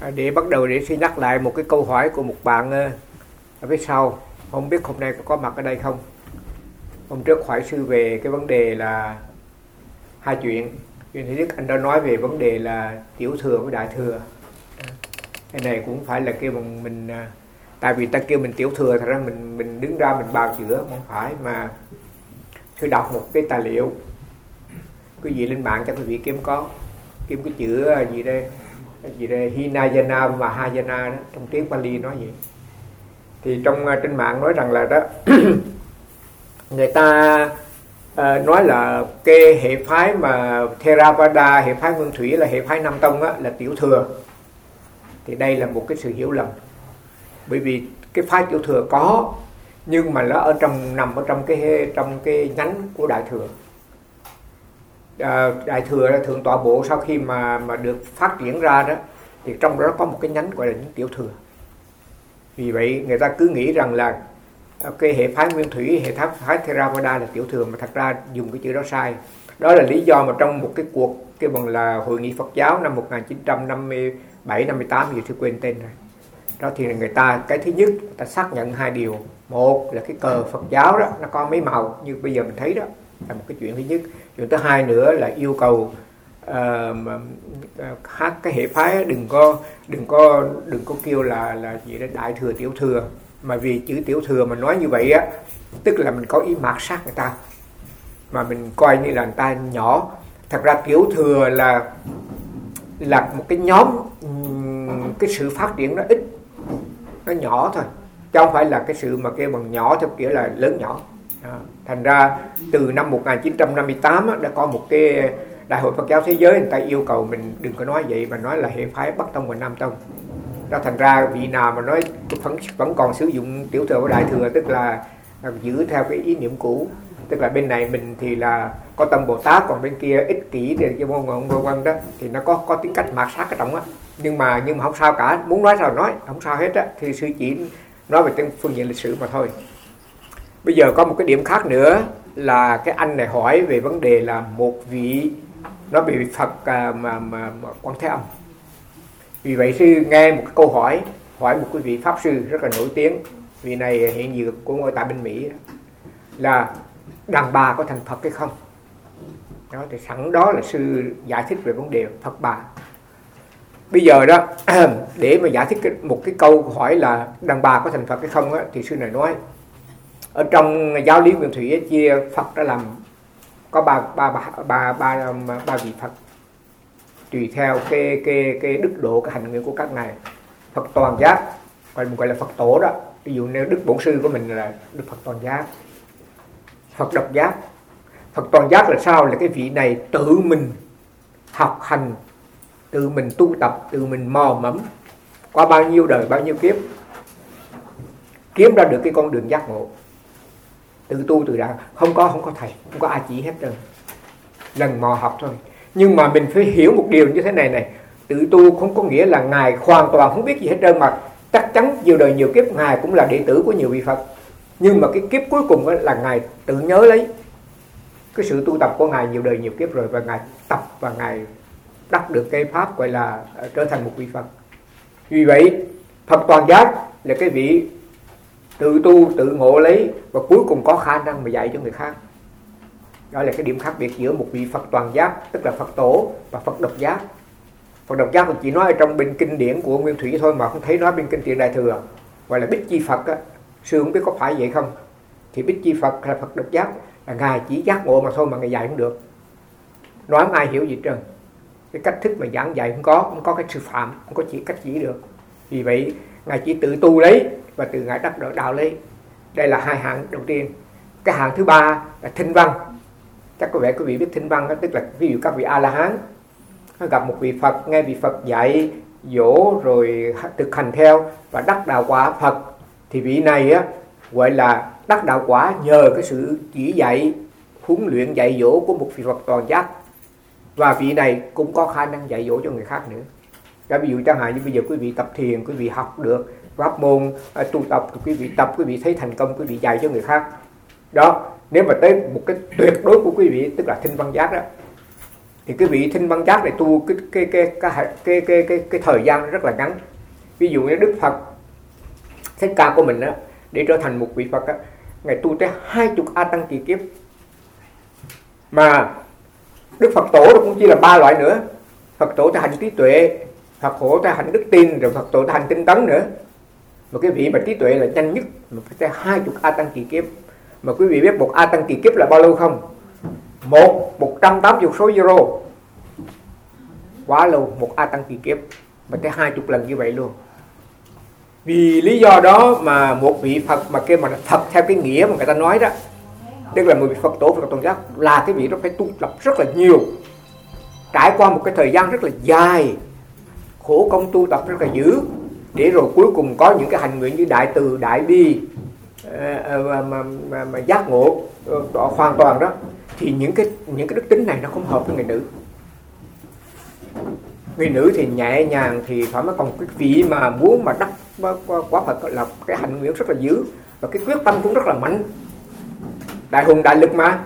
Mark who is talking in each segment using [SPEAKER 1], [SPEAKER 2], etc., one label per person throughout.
[SPEAKER 1] Để bắt đầu để xin nhắc lại một cái câu hỏi của một bạn ở phía sau, không biết hôm nay có mặt ở đây không. Hôm trước hỏi sư về cái vấn đề là hai chuyện. Chuyện thứ nhất anh đã nói về vấn đề là tiểu thừa với đại thừa. Cái này cũng phải là kêu mình tại vì ta kêu mình tiểu thừa, thật ra mình đứng ra mình bào chữa không phải, mà sư đọc một cái tài liệu, quý vị lên mạng cho quý vị kiếm cái chữ gì đây Hinayana và Mahayana đó, trong tiếng Pali nói vậy. Thì trên mạng nói rằng là đó người ta nói là cái hệ phái mà Theravada, hệ phái Nguyên Thủy là hệ phái Nam Tông á, là tiểu thừa. Thì đây là một cái sự hiểu lầm, bởi vì cái phái tiểu thừa có, nhưng mà nó nằm ở trong cái nhánh của đại thừa. Đại thừa là thượng tọa bộ sau khi mà được phát triển ra đó, thì trong đó có một cái nhánh gọi là nhánh tiểu thừa. Vì vậy người ta cứ nghĩ rằng là cái hệ phái Nguyên Thủy, hệ phái Theravada là tiểu thừa, mà thật ra dùng cái chữ đó sai. Đó là lý do mà trong một cái cuộc cái bằng là hội nghị Phật giáo năm 1957-58 gì tôi quên tên rồi. Đó thì người ta, cái thứ nhất người ta xác nhận hai điều. Một là cái cờ Phật giáo đó nó có mấy màu như bây giờ mình thấy đó, là một cái chuyện thứ nhất. Chuyện thứ hai nữa là yêu cầu hát cái hệ phái đừng có kêu là gì đó đại thừa tiểu thừa, mà vì chữ tiểu thừa mà nói như vậy á, tức là mình có ý mạt sát người ta, mà mình coi như là người ta nhỏ. Thật ra tiểu thừa là một cái nhóm, cái sự phát triển nó ít, nó nhỏ thôi, chứ không phải là cái sự mà kêu bằng nhỏ theo kiểu là lớn nhỏ. Thành ra từ năm 1958 á, đã có một cái Đại hội Phật giáo Thế giới, người ta yêu cầu mình đừng có nói vậy, mà nói là hệ phái Bắc Tông và Nam Tông. Đó, thành ra vị nào mà nói vẫn còn sử dụng tiểu thừa và đại thừa, tức là giữ theo cái ý niệm cũ, tức là bên này mình thì là có tâm Bồ Tát, còn bên kia ích kỷ thì cái môn vân đó, thì nó có tính cách mạt sát ở trong á. Nhưng mà không sao cả, muốn nói sao nói, không sao hết á, thì sư chỉ nói về trên phương diện lịch sử mà thôi. Bây giờ có một cái điểm khác nữa là cái anh này hỏi về vấn đề là một vị nó bị Phật mà Quan Thế Âm. Vì vậy sư nghe một cái câu hỏi một quý vị pháp sư rất là nổi tiếng, vị này hiện giờ của ngôi tại bên Mỹ đó, là đàn bà có thành Phật hay không. Đó, thì sẵn đó là sư giải thích về vấn đề Phật bà. Bây giờ đó để mà giải thích một cái câu hỏi là đàn bà có thành Phật hay không á, thì sư này nói ở trong giáo lý Nguyên Thủy ấy, chia Phật ra làm có ba vị Phật, tùy theo cái đức độ, cái hành nguyện của các ngài. Phật toàn giác, gọi là Phật tổ đó. Ví dụ nếu đức bổn sư của mình là Đức Phật toàn giác. Phật độc giác. Phật toàn giác là sao? Là cái vị này tự mình học hành, tự mình tu tập, tự mình mò mẫm qua bao nhiêu đời, bao nhiêu kiếp, kiếm ra được cái con đường giác ngộ, tự tu tự đạo, không có thầy, không có ai chỉ hết trơn, lần mò học thôi. Nhưng mà mình phải hiểu một điều như thế này, tự tu không có nghĩa là ngài hoàn toàn không biết gì hết trơn, mà chắc chắn nhiều đời nhiều kiếp ngài cũng là đệ tử của nhiều vị Phật. Nhưng mà cái kiếp cuối cùng là ngài tự nhớ lấy cái sự tu tập của ngài nhiều đời nhiều kiếp rồi, và ngài tập và ngài đắc được cái pháp gọi là trở thành một vị Phật. Vì vậy Phật toàn giác là cái vị tự tu tự ngộ lấy và cuối cùng có khả năng mà dạy cho người khác. Đó là cái điểm khác biệt giữa một vị Phật toàn giác, tức là Phật tổ, và Phật độc giác. Phật độc giác chỉ nói ở trong bên kinh điển của Nguyên Thủy thôi, mà không thấy nói bên kinh điển Đại Thừa, gọi là Bích Chi Phật á. Sư không biết có phải vậy không. Thì Bích Chi Phật là Phật độc giác, là ngài chỉ giác ngộ mà thôi, mà ngài dạy không được, nói không ai hiểu gì trơn. Cái cách thức mà giảng dạy không có cái sư phạm, không có cách chỉ được. Vì vậy ngài chỉ tự tu lấy và từ ngài đắc đạo lấy. Đây là hai hạng đầu tiên. Cái hạng thứ ba là thinh văn. Chắc có vẻ quý vị biết thinh văn đó, tức là ví dụ các vị A La Hán gặp một vị Phật, nghe vị Phật dạy dỗ rồi thực hành theo và đắc đạo quả Phật, thì vị này á gọi là đắc đạo quả nhờ cái sự chỉ dạy, huấn luyện dạy dỗ của một vị Phật toàn giác, và vị này cũng có khả năng dạy dỗ cho người khác nữa. Ví dụ chẳng hạn như bây giờ quý vị tập thiền, quý vị học được pháp môn tu tập, quý vị thấy thành công, quý vị dạy cho người khác. Đó, nếu mà tới một cái tuyệt đối của quý vị, tức là thinh văn giác đó, thì cái vị Thanh Văn Giác này tu cái thời gian rất là ngắn. Ví dụ như Đức Phật Thích Ca của mình á, để trở thành một vị Phật á, Ngài tu tới 20 A Tăng kỳ kiếp. Mà Đức Phật Tổ cũng chỉ là 3 loại nữa. Phật Tổ ta hành trí tuệ, Phật Tổ ta hành đức tin, rồi Phật Tổ ta hành tinh tấn nữa. Mà cái vị mà trí tuệ là nhanh nhất, mà phải tới 20 A Tăng kỳ kiếp. Mà quý vị biết một A Tăng kỳ kiếp là bao lâu không? 180 số zero. Quá lâu, một A Tăng kỳ kiếp mà tới 20 lần như vậy luôn. Vì lý do đó mà một vị Phật mà kêu mà Phật theo cái nghĩa mà người ta nói đó, tức là một vị Phật Tổ, Phật Toàn Giác, là cái vị đó phải tu tập rất là nhiều, trải qua một cái thời gian rất là dài, khổ công tu tập rất là dữ, để rồi cuối cùng có những cái hành nguyện như đại từ, đại bi, mà giác ngộ hoàn toàn đó. Thì những cái đức tính này nó không hợp với người nữ. Người nữ thì nhẹ nhàng thì phải, mới còn cái vị mà muốn mà đắc quả Phật là cái hành nguyện rất là dữ, và cái quyết tâm cũng rất là mạnh, đại hùng đại lực mà.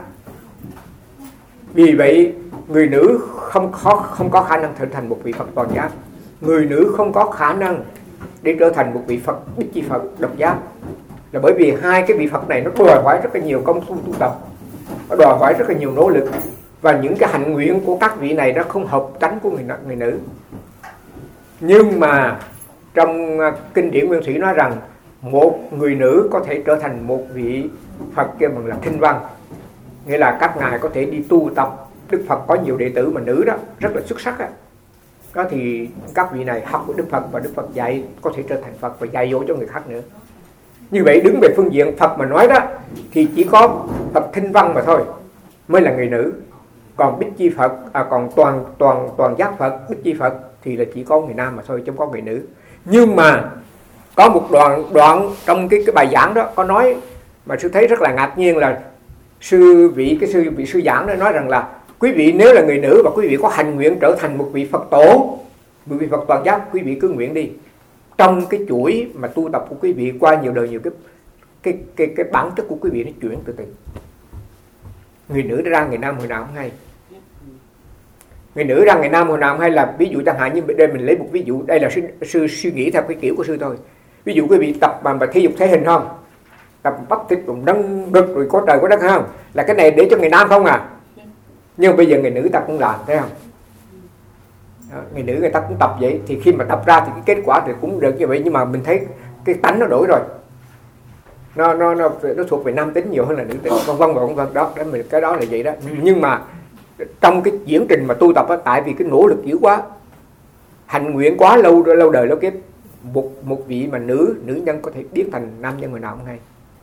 [SPEAKER 1] Vì vậy người nữ không có khả năng trở thành một vị Phật toàn giác. Người nữ không có khả năng để trở thành một vị Phật Bích Chi Phật độc giác, là bởi vì hai cái vị Phật này nó đòi hỏi rất là nhiều công phu tu tập, nó đòi hỏi rất là nhiều nỗ lực, và những cái hạnh nguyện của các vị này nó không hợp tánh của người nữ. Nhưng mà trong kinh điển Nguyên Thủy nói rằng một người nữ có thể trở thành một vị Phật kêu bằng là Thanh Văn, nghĩa là các ngài có thể đi tu tập. Đức Phật có nhiều đệ tử mà nữ đó rất là xuất sắc đó. Đó thì các vị này học của Đức Phật, và Đức Phật dạy có thể trở thành Phật và dạy dỗ cho người khác nữa. Như vậy đứng về phương diện Phật mà nói đó, thì chỉ có Phật Thanh Văn mà thôi mới là người nữ. Còn Bích Chi Phật, còn toàn giác Phật, Bích Chi Phật thì là chỉ có người nam mà thôi, chứ không có người nữ. Nhưng mà có một đoạn trong cái bài giảng đó có nói mà sư thấy rất là ngạc nhiên, là vị sư giảng đó nói rằng là quý vị nếu là người nữ và quý vị có hành nguyện trở thành một vị Phật tổ, một vị Phật toàn giác, quý vị cứ nguyện đi. Trong cái chuỗi mà tu tập của quý vị qua nhiều đời nhiều kiếp, cái bản chất của quý vị nó chuyển từ từ. Người nữ ra người nam hồi nào không hay. Người nữ ra người nam hồi nào không hay là ví dụ chẳng hạn như đây mình lấy một ví dụ, đây là sư suy nghĩ theo cái kiểu của sư thôi. Ví dụ quý vị tập mà thể dục thể hình không, tập bắp thịt cùng nâng ngực rồi có trời có đất không, là cái này để cho người nam không à. Nhưng bây giờ người nữ ta cũng làm, thấy không? Đó, người nữ người ta cũng tập vậy, thì khi mà tập ra thì cái kết quả thì cũng được như vậy, nhưng mà mình thấy cái tánh nó đổi rồi, nó thuộc về nam tính nhiều hơn là nữ tính, vân vân đó, cái đó là vậy đó. Nhưng mà trong cái diễn trình mà tu tập á, tại vì cái nỗ lực dữ quá, hành nguyện quá lâu đời lâu kiếp, một vị mà nữ nhân có thể biến thành nam nhân người nào không hay.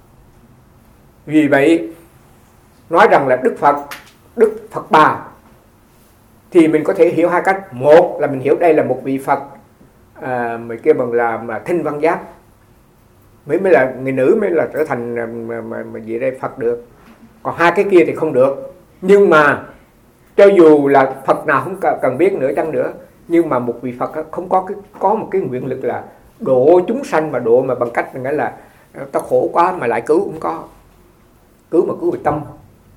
[SPEAKER 1] Vì vậy nói rằng là Đức Phật Bà thì mình có thể hiểu hai cách. Một là mình hiểu đây là một vị Phật mình kêu bằng là mà Thanh Văn Giác, mới là người nữ mới là trở thành mà gì đây Phật được. Còn hai cái kia thì không được. Nhưng mà cho dù là Phật nào không cần biết nữa chăng nữa, nhưng mà một vị Phật không có một cái nguyện lực là độ chúng sanh, mà độ mà bằng cách nghĩa là tao khổ quá mà lại cứu, không có. Cứu về tâm.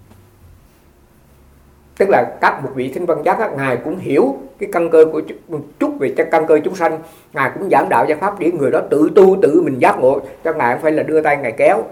[SPEAKER 1] Tức là các một vị Thanh Văn Giác ngài cũng hiểu cái căn cơ của chút về căn cơ chúng sanh, ngài cũng giảng đạo gia pháp để người đó tự tu tự mình giác ngộ, cho ngài không phải là đưa tay ngài kéo.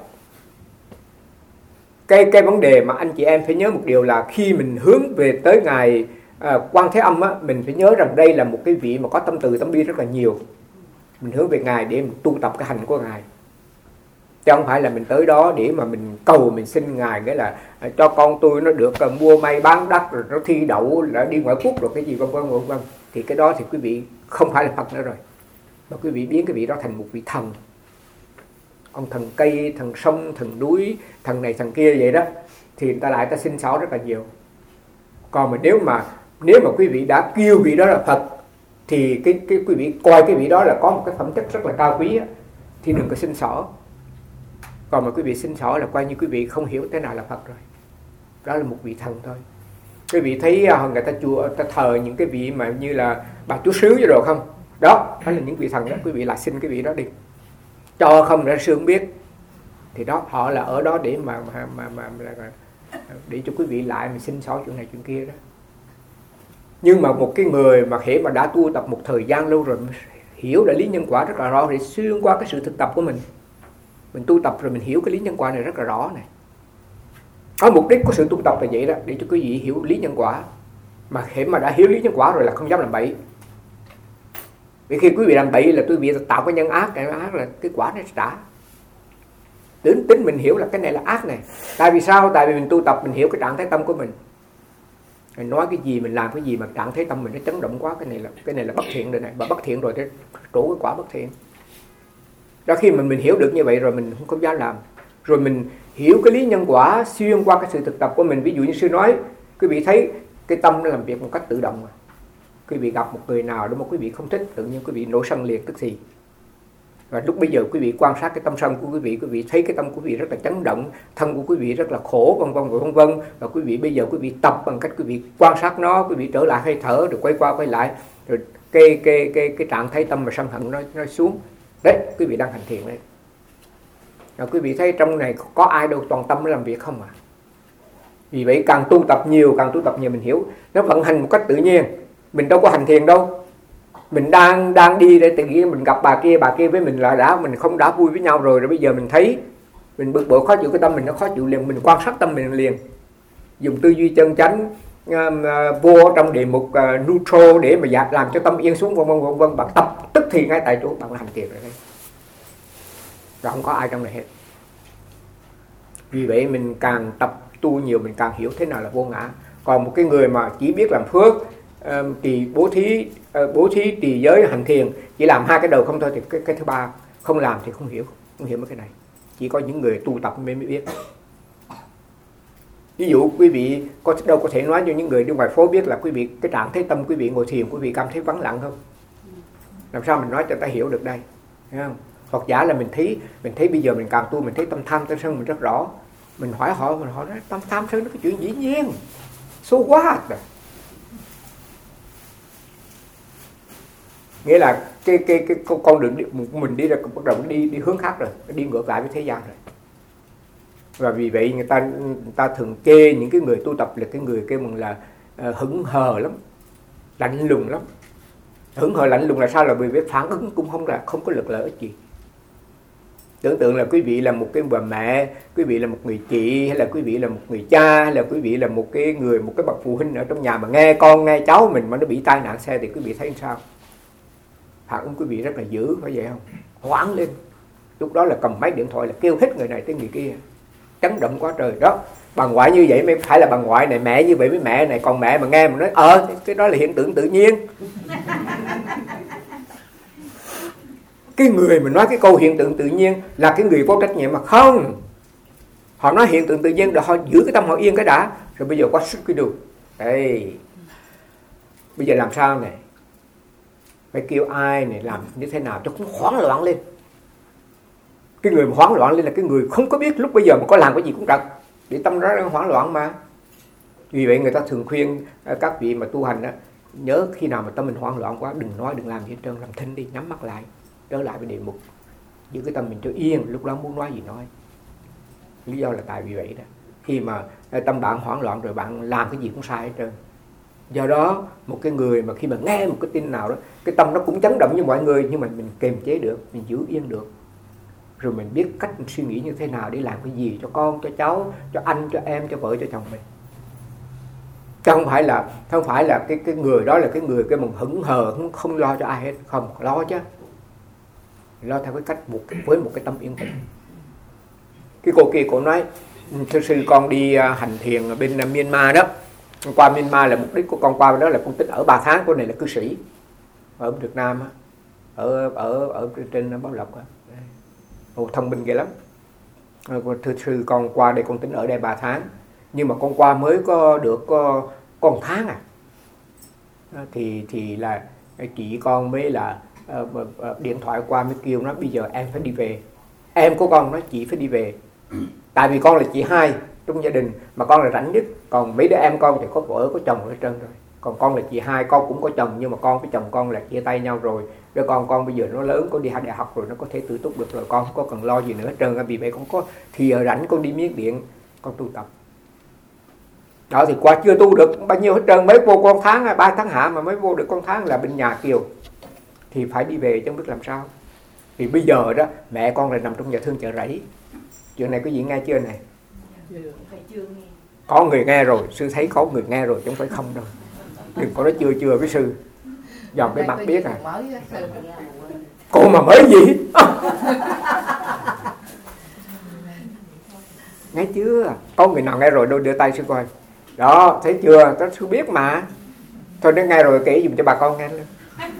[SPEAKER 1] Cái vấn đề mà anh chị em phải nhớ một điều là khi mình hướng về tới ngài Quan Thế Âm á, mình phải nhớ rằng đây là một cái vị mà có tâm từ tâm bi rất là nhiều. Mình hướng về ngài để mình tu tập cái hành của ngài, chứ không phải là mình tới đó để mà mình cầu mình xin ngài nghĩa là cho con tôi nó được mua may bán đất rồi nó thi đậu là đi ngoại quốc rồi cái gì vân vân. Thì cái đó thì quý vị không phải là Phật nữa rồi, mà quý vị biến cái vị đó thành một vị thần, ông thần cây, thần sông, thần núi, thần này thần kia vậy đó, thì người ta xin xỏ rất là nhiều. Còn mà nếu mà quý vị đã kêu vị đó là Phật thì cái quý vị coi cái vị đó là có một cái phẩm chất rất là cao quý á, thì đừng có xin xỏ. Còn mà quý vị xin xỏ là coi như quý vị không hiểu thế nào là Phật rồi. Đó là một vị thần thôi. Quý vị thấy người ta thờ những cái vị mà như là bà chúa xứ vậy rồi không? Đó là những vị thần đó, quý vị lại xin cái vị đó đi. Cho không ra sư không biết. Thì đó họ là ở đó để mà để cho quý vị lại mình xin xỏ chuyện này chuyện kia đó. Nhưng mà một cái người mà hễ mà đã tu tập một thời gian lâu rồi, hiểu là lý nhân quả rất là rõ, để xuyên qua cái sự thực tập của mình tu tập rồi mình hiểu cái lý nhân quả này rất là rõ này. Có mục đích của sự tu tập là vậy đó, để cho quý vị hiểu lý nhân quả. Mà hễ mà đã hiểu lý nhân quả rồi là không dám làm bậy. Vì khi quý vị làm bậy là quý vị tạo cái nhân ác, cái ác là cái quả nó trả. Tính mình hiểu là cái này là ác này. Tại vì sao? Tại vì mình tu tập mình hiểu cái trạng thái tâm của mình. Mình nói cái gì, mình làm cái gì mà trạng thái tâm mình nó chấn động quá, cái này là bất thiện rồi này, và bất thiện rồi thì trổ cái quả bất thiện. Đó, khi mà mình hiểu được như vậy rồi mình không dám làm. Rồi mình hiểu cái lý nhân quả xuyên qua cái sự thực tập của mình. Ví dụ như sư nói, quý vị thấy cái tâm nó làm việc một cách tự động. Quý vị gặp một người nào đó mà quý vị không thích, tự nhiên quý vị nổi sân liền tức thì. Và lúc bây giờ quý vị quan sát cái tâm sân của quý vị thấy cái tâm của quý vị rất là chấn động, thân của quý vị rất là khổ, vân vân. Và quý vị bây giờ quý vị tập bằng cách quý vị quan sát nó, quý vị trở lại hơi thở, rồi quay qua quay lại, rồi cái trạng thái tâm mà sân hận nó xuống. Đấy, quý vị đang hành thiền đấy. Rồi quý vị thấy trong này có ai đâu toàn tâm nó làm việc không à? Vì vậy càng tu tập nhiều mình hiểu nó vận hành một cách tự nhiên. Mình đâu có hành thiền đâu. Mình đang đi để tự nhiên mình gặp bà kia với mình là mình không đã vui với nhau rồi bây giờ mình thấy mình bực bội khó chịu, cái tâm mình nó khó chịu liền, mình quan sát tâm mình liền, dùng tư duy chân chánh vô trong đề mục neutral để mà làm cho tâm yên xuống, vân vân. Bạn tập tức thì ngay tại chỗ bạn hành thiền rồi đấy, rồi không có ai trong này hết. Vì vậy mình càng tập tu nhiều mình càng hiểu thế nào là vô ngã. Còn một cái người mà chỉ biết làm phước, bố thí trì giới hành thiền, chỉ làm hai cái đầu không thôi, thì cái thứ ba không làm thì không hiểu mấy cái này. Chỉ có những người tu tập mới biết. Ví dụ quý vị đâu có thể nói cho những người đi ngoài phố biết là quý vị cái trạng thái tâm quý vị ngồi thiền quý vị cảm thấy vắng lặng không? Làm sao mình nói cho ta hiểu được đây? Thấy không? Hoặc giả là mình thấy bây giờ mình càng tu mình thấy tâm tham tâm sân mình rất rõ. Mình hỏi họ nói tâm tham sân nó cái chuyện dĩ nhiên. So what? Nghĩa là cái con đường mình đi ra bắt đầu đi hướng khác rồi, đi ngược lại với thế gian rồi. Và vì vậy người ta thường chê những cái người tu tập là cái người kêu bằng là hững hờ lắm, lạnh lùng lắm. Hững hờ lạnh lùng là sao? Là bởi vì phản ứng cũng không có lực lợi ích gì. Tưởng tượng là quý vị là một cái bà mẹ, quý vị là một người chị, hay là quý vị là một người cha, hay là quý vị là một cái bậc phụ huynh ở trong nhà mà nghe con nghe cháu mình mà nó bị tai nạn xe thì quý vị thấy sao? Phản ứng quý vị rất là dữ, phải vậy không? Hoảng lên. Lúc đó là cầm máy điện thoại là kêu hết người này tới người kia, chấn động quá trời đó. Bà ngoại như vậy mới phải là bà ngoại này, mẹ như vậy với mẹ này, còn mẹ mà nghe mà nói cái đó là hiện tượng tự nhiên. Cái người mà nói cái câu hiện tượng tự nhiên là cái người có trách nhiệm mà không. Họ nói hiện tượng tự nhiên rồi họ giữ cái tâm họ yên cái đã, rồi bây giờ quá sức cái đường. Đây. Bây giờ làm sao này? Phải kêu ai này làm như thế nào cho cũng hoảng loạn lên. Cái người mà hoảng loạn lên là cái người không có biết lúc bây giờ mà có làm cái gì cũng trật, để tâm nó hoảng loạn mà. Vì vậy người ta thường khuyên các vị mà tu hành đó, nhớ khi nào mà tâm mình hoảng loạn quá đừng nói đừng làm gì hết trơn, làm thinh đi, nhắm mắt lại, trở lại với đề mục, giữ cái tâm mình cho yên, lúc đó muốn nói gì nói. Lý do là tại vì vậy đó, khi mà tâm bạn hoảng loạn rồi bạn làm cái gì cũng sai hết trơn. Do đó một cái người mà khi mà nghe một cái tin nào đó, cái tâm nó cũng chấn động như mọi người, nhưng mà mình kiềm chế được, mình giữ yên được, rồi mình biết cách mình suy nghĩ như thế nào để làm cái gì cho con, cho cháu, cho anh, cho em, cho vợ, cho chồng mình. Chứ không phải là cái người đó là cái người cái mình hững hờ không lo cho ai hết, không lo chứ, lo theo cái cách với một cái tâm yên tĩnh. Cái cô kia cô nói thưa sư con đi hành thiền ở bên Myanmar đó, qua Myanmar là mục đích của con qua đó là con tính ở 3 tháng. Cô này là cư sĩ ở Việt Nam ở trên Bảo Lộc, thông minh ghê lắm. Thưa sư con qua đây con tính ở đây 3 tháng, nhưng mà con qua mới có được con tháng à. Thì là chị con mới là điện thoại qua mới kêu nó bây giờ em phải đi về. Em của con nói chị phải đi về, tại vì con là chị hai trong gia đình mà con là rảnh nhất, còn mấy đứa em con thì có vợ có chồng hết trơn rồi, còn con là chị hai, con cũng có chồng nhưng mà con với chồng con là chia tay nhau rồi. Đứa con bây giờ nó lớn, có đi đại học rồi, nó có thể tự túc được rồi, con không có cần lo gì nữa hết trơn. Vì vậy con có thì ở rảnh con đi Miến Điện con tu tập. Đó thì qua chưa tu được bao nhiêu hết trơn, mới vô con tháng 3 tháng hạ mà mới vô được con tháng là bên nhà Kiều, thì phải đi về chứ không biết làm sao. Thì bây giờ đó mẹ con lại nằm trong nhà thương Chợ Rẫy. Chuyện này có gì nghe chưa này? Có người nghe rồi, sư thấy có người nghe rồi chứ không phải không đâu. Đừng có nói chưa với sư, dòm cái mặt biết à. Cô mà mới gì? Nghe chưa? Có người nào nghe rồi đâu đưa tay sư coi. Đó, thấy chưa? Tôi sư biết mà. Thôi nếu nghe rồi kể dùm cho bà con nghe luôn.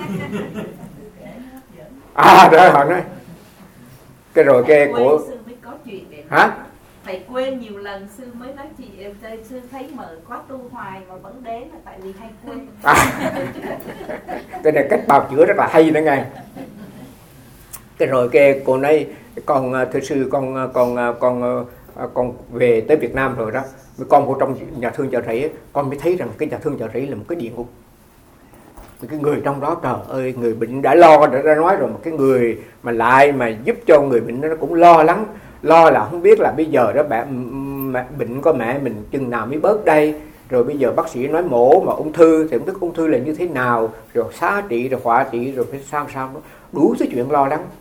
[SPEAKER 1] Rồi họ nói. Cái rồi cái của hả?
[SPEAKER 2] Thầy quên nhiều lần sư mới nói chị sư thấy mở có tu hoài mà vẫn đến là tại vì hay quên.
[SPEAKER 1] Cái này cách bào chữa rất là hay đó nghe. Cái rồi cái cô nói con thưa sư con về tới Việt Nam rồi đó, con vô trong nhà thương Chợ Rẫy con mới thấy rằng cái nhà thương Chợ Rẫy là một cái địa ngục. Cái người trong đó trời ơi, người bệnh đã lo đã nói rồi, một cái người mà lại mà giúp cho người bệnh nó cũng lo lắng, lo là không biết là bây giờ đó bệnh của mẹ mình chừng nào mới bớt đây, rồi bây giờ bác sĩ nói mổ mà ung thư thì không biết ung thư là như thế nào, rồi xá trị rồi họa trị rồi phải sao đó, đủ thứ chuyện lo lắng.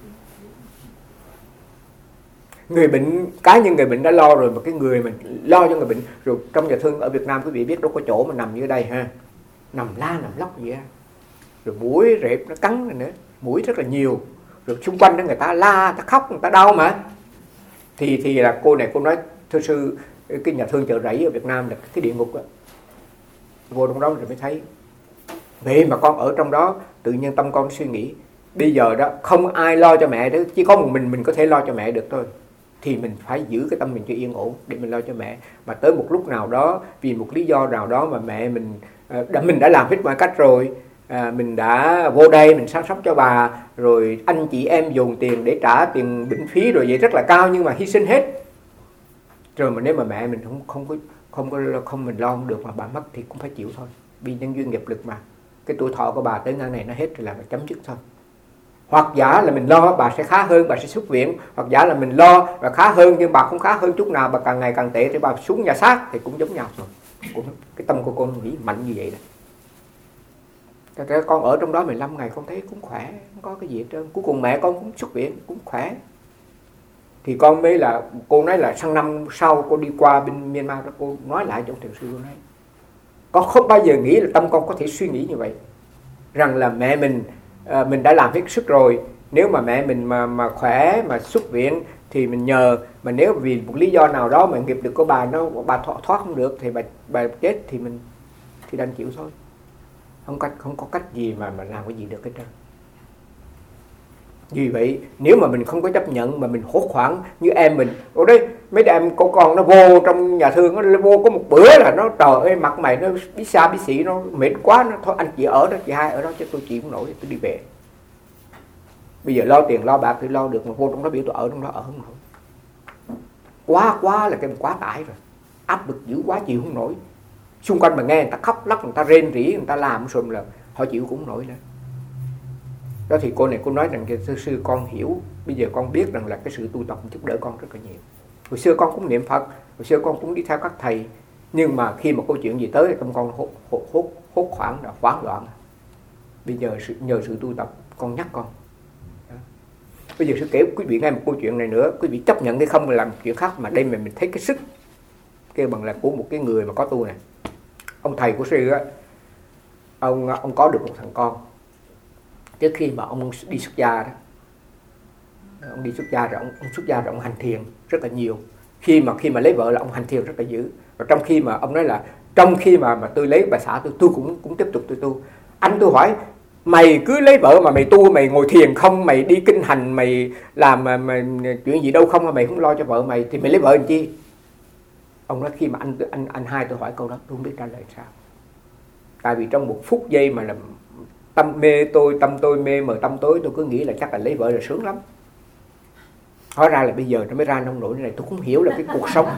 [SPEAKER 1] Người bệnh, cá nhân người bệnh đã lo rồi, mà cái người mình lo cho người bệnh. Rồi trong nhà thương ở Việt Nam quý vị biết đâu có chỗ mà nằm như đây ha, nằm la nằm lóc gì á, rồi muỗi rệp nó cắn này nữa, muỗi rất là nhiều, rồi xung quanh đó người ta la, người ta khóc, người ta đau mà. Thì là cô này cô nói thưa sư, cái nhà thương Chợ Rẫy ở Việt Nam là cái địa ngục á. Vô trong đó rồi mới thấy. Vậy mà con ở trong đó tự nhiên tâm con suy nghĩ bây giờ đó không ai lo cho mẹ đó, chỉ có một mình có thể lo cho mẹ được thôi. Thì mình phải giữ cái tâm mình cho yên ổn để mình lo cho mẹ. Mà tới một lúc nào đó, vì một lý do nào đó mà mẹ mình đã làm hết mọi cách rồi, mình đã vô đây mình chăm sóc cho bà, rồi anh chị em dồn tiền để trả tiền bệnh phí rồi vậy rất là cao, nhưng mà hy sinh hết rồi. Mà nếu mà mẹ mình không mình lo không được mà bà mất thì cũng phải chịu thôi, vì nhân duyên nghiệp lực mà. Cái tuổi thọ của bà tới ngang này nó hết rồi là phải chấm dứt thôi. Hoặc giả là mình lo bà sẽ khá hơn, bà sẽ xuất viện, hoặc giả là mình lo và khá hơn nhưng bà không khá hơn chút nào, bà càng ngày càng tệ thì bà xuống nhà xác thì cũng giống nhau rồi. Cái tâm của con nghĩ mạnh như vậy đó. Con ở trong đó 15 ngày con thấy cũng khỏe, không có cái gì hết trơn. Cuối cùng mẹ con cũng xuất viện, cũng khỏe. Thì con mới là, cô nói là sang năm sau cô đi qua bên Myanmar đó, cô nói lại cho ông thiền sư, cô nói con không bao giờ nghĩ là tâm con có thể suy nghĩ như vậy, rằng là mẹ mình đã làm hết sức rồi, nếu mà mẹ mình mà khỏe mà xuất viện thì mình nhờ, mà nếu vì một lý do nào đó mà nghiệp lực của bà bà thoát không được thì bà chết thì mình thì đành chịu thôi, không có cách gì mà làm cái gì được hết trơn. Vì vậy nếu mà mình không có chấp nhận mà mình hốt hoảng như em mình, ở đây mấy em cô con nó vô trong nhà thương, nó vô có một bữa là nó trời ơi mặt mày nó bí xa bí xị, nó mệt quá, nó thôi anh chị ở đó, chị hai ở đó chứ tôi chịu không nổi, tôi đi về. Bây giờ lo tiền lo bạc thì lo được, mà vô trong đó biểu tôi ở trong đó ở không nổi, quá là cái quá tải rồi, áp lực dữ quá chịu không nổi. Xung quanh mà nghe người ta khóc lóc, người ta rên rỉ, người ta làm xùm là họ chịu cũng không nổi nữa. Đó thì cô này cô nói rằng thưa sư con hiểu, bây giờ con biết rằng là cái sự tu tập giúp đỡ con rất là nhiều. Hồi xưa con cũng niệm Phật, hồi xưa con cũng đi theo các thầy, nhưng mà khi mà câu chuyện gì tới thì tâm con hốt hoảng loạn. Bây giờ nhờ sự tu tập con nhắc con. Đó. Bây giờ sư kể quý vị nghe một câu chuyện này nữa, quý vị chấp nhận hay không làm chuyện khác, mà đây mình thấy cái sức kêu bằng là của một cái người mà có tu này. Ông thầy của sư á, ông có được một thằng con. Trước khi mà ông đi xuất gia đó, ông đi xuất gia rồi ông xuất gia rồi ông hành thiền rất là nhiều. Khi mà lấy vợ là ông hành thiền rất là dữ. Và trong khi mà ông nói là trong khi mà tôi lấy bà xã tôi cũng tiếp tục tôi tu. Anh tôi hỏi mày cứ lấy vợ mà mày tu, mày ngồi thiền không, mày đi kinh hành, mày làm mà chuyện gì đâu không, mà mày không lo cho vợ mày thì mày lấy vợ làm chi? Ông nói khi mà anh hai tôi hỏi câu đó tôi không biết trả lời sao. Tại vì trong một phút giây mà làm tâm tôi mê mờ tâm tối, tôi cứ nghĩ là chắc là lấy vợ là sướng lắm. Hóa ra là bây giờ nó mới ra nông nổi này, tôi cũng hiểu là cái cuộc sống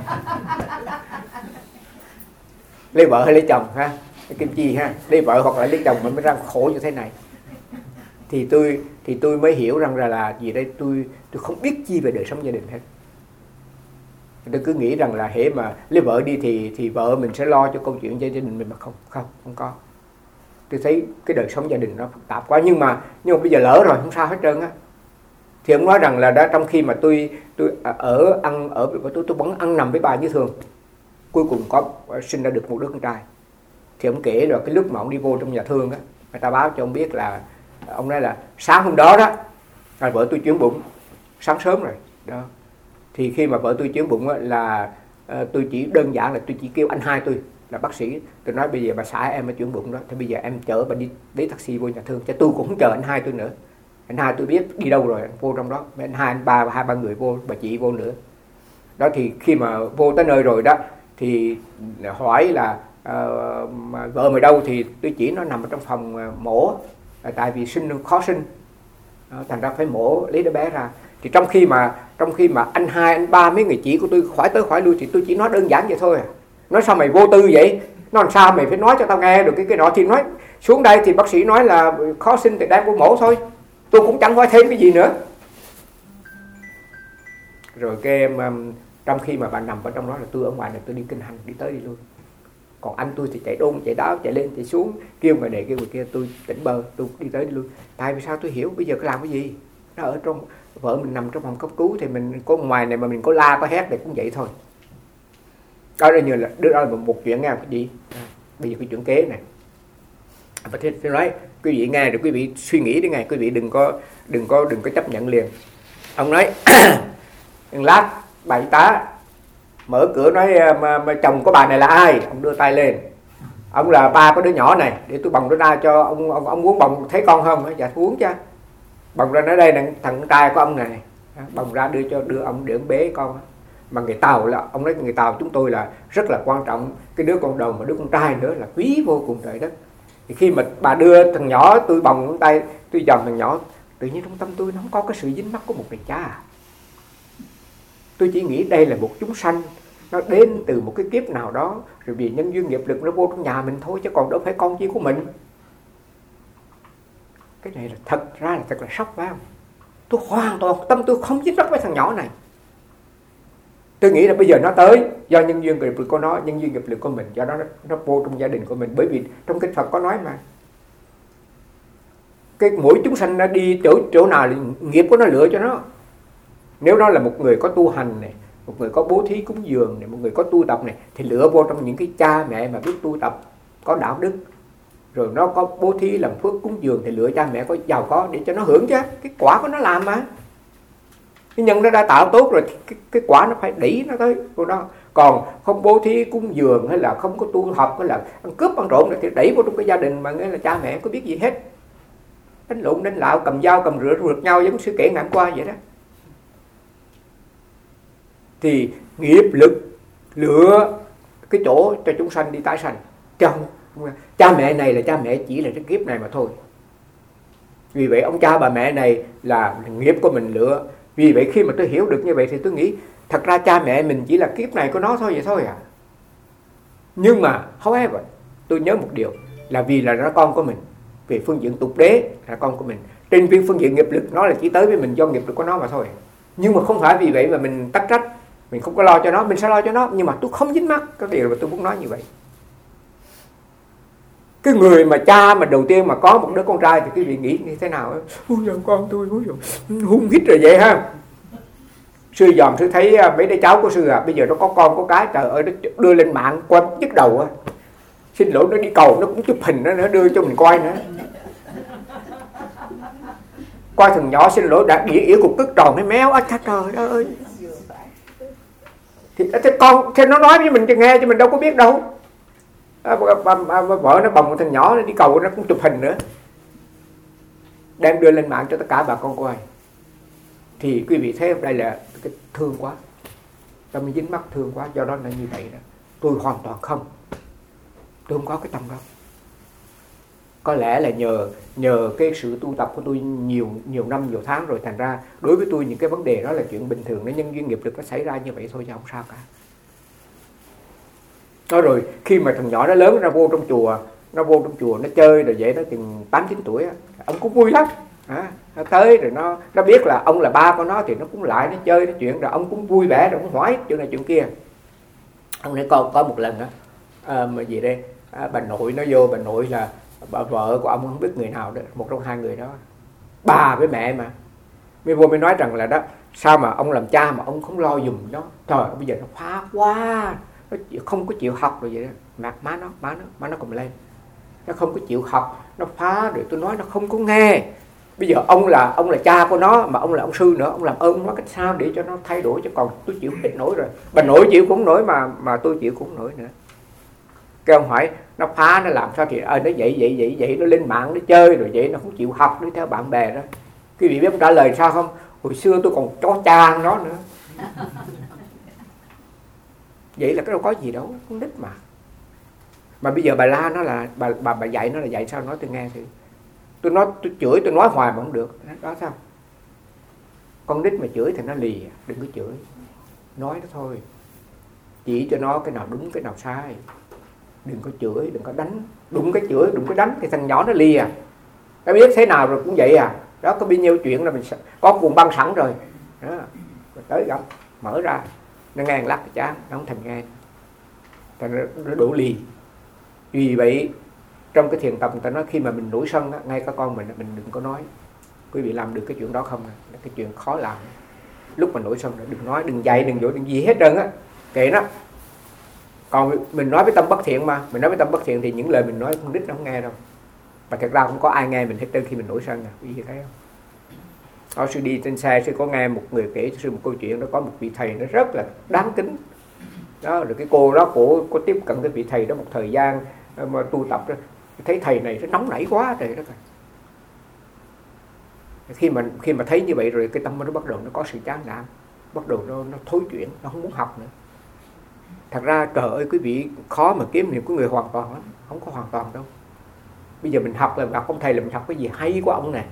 [SPEAKER 1] lấy vợ hay lấy chồng ha, cái kim chi ha, lấy vợ hoặc là lấy chồng mà mới ra khổ như thế này. Thì tôi mới hiểu rằng là gì đây, tôi không biết chi về đời sống gia đình hết. Tôi cứ nghĩ rằng là hễ mà lấy vợ đi thì vợ mình sẽ lo cho câu chuyện gia đình mình, mà không có. Tôi thấy cái đời sống gia đình nó phức tạp quá, nhưng mà bây giờ lỡ rồi không sao hết trơn á. Thì ông nói rằng là đã trong khi mà tôi vẫn ăn nằm với bà như thường, cuối cùng có sinh ra được một đứa con trai. Thì ông kể là cái lúc mà ông đi vô trong nhà thương á, người ta báo cho ông biết là ông nói là sáng hôm đó đó là vợ tôi chuyển bụng, sáng sớm rồi đó. Thì khi mà vợ tôi chuyển bụng á, là tôi chỉ đơn giản là tôi chỉ kêu anh hai tôi là bác sĩ, tôi nói bây giờ bà xã em mới chuyển bụng đó, thì bây giờ em chở bà đi lấy taxi vô nhà thương, chứ tôi cũng không chờ anh hai tôi nữa. Anh hai tôi biết đi đâu rồi, anh vô trong đó, anh hai anh ba và hai ba người vô, bà chị vô nữa đó. Thì khi mà vô tới nơi rồi đó thì hỏi là vợ mày đâu, thì tôi chỉ nó nằm ở trong phòng mổ, tại vì khó sinh đó, thành ra phải mổ lấy đứa bé ra. Thì trong khi mà anh hai anh ba mấy người chị của tôi khỏi tới khỏi lui, thì tôi chỉ nói đơn giản vậy thôi à. Nói sao mày vô tư vậy, nó làm sao mày phải nói cho tao nghe được cái nọ. Thì nói xuống đây thì bác sĩ nói là khó sinh thì đem vô mổ thôi, tôi cũng chẳng hỏi thêm cái gì nữa. Rồi cái em trong khi mà bà nằm ở trong đó là tôi ở ngoài này tôi đi kinh hành, đi tới đi lui. Còn anh tôi thì chạy đôn chạy đáo, chạy lên chạy xuống, kêu người này kêu người kia, tôi tỉnh bơ, tôi đi tới đi lui. Tại vì sao tôi hiểu bây giờ có làm cái gì. Nó ở trong, vợ mình nằm trong phòng cấp cứu thì mình có ngoài này mà mình có la có hét thì cũng vậy thôi. Đó là một chuyện nghe cái gì. Bây giờ cái chuyện kế này. Và thế tôi nói quý vị nghe rồi quý vị suy nghĩ đi nghe, quý vị đừng có chấp nhận liền. Ông nói lát bà y tá mở cửa nói mà chồng của bà này là ai? Ông đưa tay lên. Ông là ba của đứa nhỏ này, để tôi bồng nó ra cho ông muốn bồng thấy con không? Dạ uống chứ. Bồng ra nói đây là thằng trai của ông này. Bồng ra đưa ông để ông bế con. Mà người Tàu là ông nói người Tàu chúng tôi là rất là quan trọng cái đứa con đầu mà đứa con trai nữa là quý vô cùng trời đất. Thì khi mà bà đưa thằng nhỏ, tôi bồng ngón tay, tôi dòm thằng nhỏ, tự nhiên trong tâm tôi nó không có cái sự dính mắc của một người cha. Tôi chỉ nghĩ đây là một chúng sanh, nó đến từ một cái kiếp nào đó, rồi vì nhân duyên nghiệp lực nó vô trong nhà mình thôi, chứ còn đâu phải con chi của mình. Cái này là thật là sốc phải không? Tôi hoàn toàn tâm tôi không dính mắc với thằng nhỏ này. Tôi nghĩ là bây giờ nó tới do nhân duyên nghiệp lực của nó, nhân duyên nghiệp lực của mình, do đó nó vô trong gia đình của mình. Bởi vì trong kinh Phật có nói mà, cái mỗi chúng sanh nó đi chỗ nào thì nghiệp của nó lựa cho nó. Nếu nó là một người có tu hành này, một người có bố thí cúng dường này, một người có tu tập này, thì lựa vô trong những cái cha mẹ mà biết tu tập, có đạo đức, rồi nó có bố thí làm phước cúng dường, thì lựa cha mẹ có giàu có để cho nó hưởng chứ. Cái quả của nó làm mà. Cái nhân nó đã tạo tốt rồi thì cái quả nó phải đẩy nó tới vô đó. Còn không bố thí cúng dường hay là không có tu học hay là ăn cướp ăn trộm thì đẩy vô trong cái gia đình mà nghĩa là cha mẹ có biết gì hết. Đánh lộn đánh lạo, cầm dao cầm rửa rượt nhau giống sư kể ngày hôm qua vậy đó. Thì nghiệp lực lựa cái chỗ cho chúng sanh đi tái sanh. Cha mẹ này là cha mẹ chỉ là cái kiếp này mà thôi. Vì vậy ông cha bà mẹ này là nghiệp của mình lựa. Vì vậy khi mà tôi hiểu được như vậy thì tôi nghĩ thật ra cha mẹ mình chỉ là kiếp này của nó thôi vậy thôi à. Nhưng mà however, tôi nhớ một điều là vì là nó con của mình, về phương diện tục đế là con của mình. Trên viên phương diện nghiệp lực nó là chỉ tới với mình do nghiệp lực của nó mà thôi. Nhưng mà không phải vì vậy mà mình tắc trách, mình không có lo cho nó, mình sẽ lo cho nó. Nhưng mà tôi không dính mắc, cái điều mà tôi muốn nói như vậy. Cái người mà cha mà đầu tiên mà có một đứa con trai thì quý vị nghĩ như thế nào? Ôi giờ con tôi hung hít rồi vậy ha. Sư dòm sư thấy mấy đứa cháu của sư bây giờ nó có con có cái, trời ơi, nó đưa lên mạng qua nhức đầu á. Xin lỗi, nó đi cầu nó cũng chụp hình nó đưa cho mình coi nữa. Coi thằng nhỏ xin lỗi đã đĩa cục tức tròn cái méo á, trời ơi. Thì con thế nó nói với mình cho nghe chứ mình đâu có biết đâu. Vợ nó bồng thằng nhỏ nó đi cầu nó cũng chụp hình nữa, đem đưa lên mạng cho tất cả bà con coi. Thì quý vị thấy đây là cái thương quá, tâm mình dính mắc thương quá, do đó là như vậy đó. Tôi hoàn toàn không, tôi không có cái tâm đó. Có lẽ là nhờ cái sự tu tập của tôi nhiều năm nhiều tháng rồi, thành ra đối với tôi những cái vấn đề đó là chuyện bình thường, nó nhân duyên nghiệp lực nó xảy ra như vậy thôi chứ không sao cả. Đó rồi khi mà thằng nhỏ nó lớn nó vô trong chùa nó chơi rồi vậy đó, chừng 8-9 tuổi ông cũng vui lắm. Nó tới rồi nó biết là ông là ba của nó thì nó cũng lại, nó chơi, nó chuyện, rồi ông cũng vui vẻ, rồi ông hỏi chuyện này chuyện kia. Ông nói có một lần đó, mà gì đây, bà nội nó vô, bà nội là bà vợ của ông không biết người nào đó, một trong hai người đó, bà với mẹ mà, mới vô mới nói rằng là đó, sao mà ông làm cha mà ông không lo giùm nó, trời bây giờ nó phá quá, nó không có chịu học rồi vậy đó. Má nó cầm lên, nó không có chịu học, nó phá, rồi tôi nói nó không có nghe. Bây giờ ông là cha của nó, mà ông là ông sư nữa, ông làm ơn nó cách sao để cho nó thay đổi, chứ còn tôi chịu hết nổi rồi. Bà nội chịu cũng nổi mà tôi chịu cũng nổi nữa. Cái ông hỏi nó phá nó làm sao thì nó vậy nó lên mạng nó chơi rồi vậy, nó không chịu học, nó theo bạn bè đó. Quý vị biết ông trả lời sao không? Hồi xưa tôi còn chó cha nó nữa. Vậy là cái đâu có gì đâu, con nít mà bây giờ bà la nó là bà dạy nó là dạy sao nói tôi nghe thì tôi chửi tôi nói hoài mà không được đó. Sao con nít mà chửi thì nó lì, đừng có chửi, nói đó thôi, chỉ cho nó cái nào đúng cái nào sai, đừng có chửi, đừng có đánh, đụng cái chửi đừng có đánh thì thằng nhỏ nó lì à. Nó biết thế nào rồi cũng vậy à. Đó, có bao nhiêu chuyện là mình có cuồng băng sẵn rồi đó, rồi tới gặp mở ra nó nghe lắc cái chán, nó không thèm nghe, thành nó đổ lì. Vì vậy trong cái thiền tập người ta nói khi mà mình nổi sân á, ngay cả con mình đừng có nói. Quý vị làm được cái chuyện đó không? Là cái chuyện khó làm. Lúc mà nổi sân đừng nói, đừng dạy, đừng dỗ, đừng gì hết trơn á, kệ nó. Còn mình nói với tâm bất thiện mà, mình nói với tâm bất thiện thì những lời mình nói con nít nó không nghe đâu. Và thật ra không có ai nghe mình hết trơn khi mình nổi sân. Quý vị thấy không? Đó, sư đi trên xe, sư có nghe một người kể sư một câu chuyện, nó có một vị thầy nó rất là đáng kính. Đó, rồi cái cô đó cổ có tiếp cận cái vị thầy đó một thời gian mà tu tập đó, thấy thầy này nó nóng nảy quá trời đất. Khi mà thấy như vậy rồi cái tâm nó bắt đầu nó có sự chán nản, bắt đầu nó thối chuyển, nó không muốn học nữa. Thật ra trời ơi quý vị, khó mà kiếm được cái người hoàn toàn lắm, không có hoàn toàn đâu. Bây giờ mình học là gặp ông thầy là mình học cái gì hay của ông này,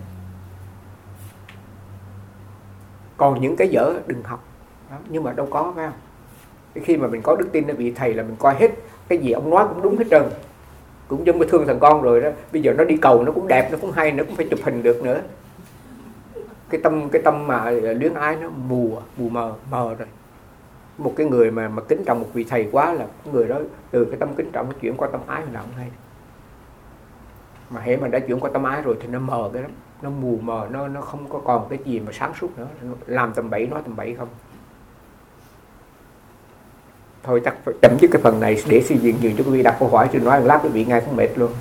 [SPEAKER 1] còn những cái dở đừng học đó. Nhưng mà đâu có, phải không? Khi mà mình có đức tin ở vị thầy là mình coi hết cái gì ông nói cũng đúng hết trơn, cũng giống như thương thằng con rồi đó. Bây giờ nó đi cầu nó cũng đẹp, nó cũng hay, nó cũng phải chụp hình được nữa. Cái tâm mà luyến ái nó mù mờ rồi. Một cái người mà kính trọng một vị thầy quá là người đó từ cái tâm kính trọng nó chuyển qua tâm ái hồi nào cũng hay. Mà hễ mà đã chuyển qua tâm ái rồi thì nó mờ cái lắm, nó mù mờ, nó không có còn cái gì mà sáng suốt nữa, làm tầm bậy nói tầm bậy không. Thôi chắc phải chấm dứt cái phần này để suy diễn nhiều cho quý vị đặt câu hỏi, chứ nói một lát quý vị nghe cũng mệt luôn.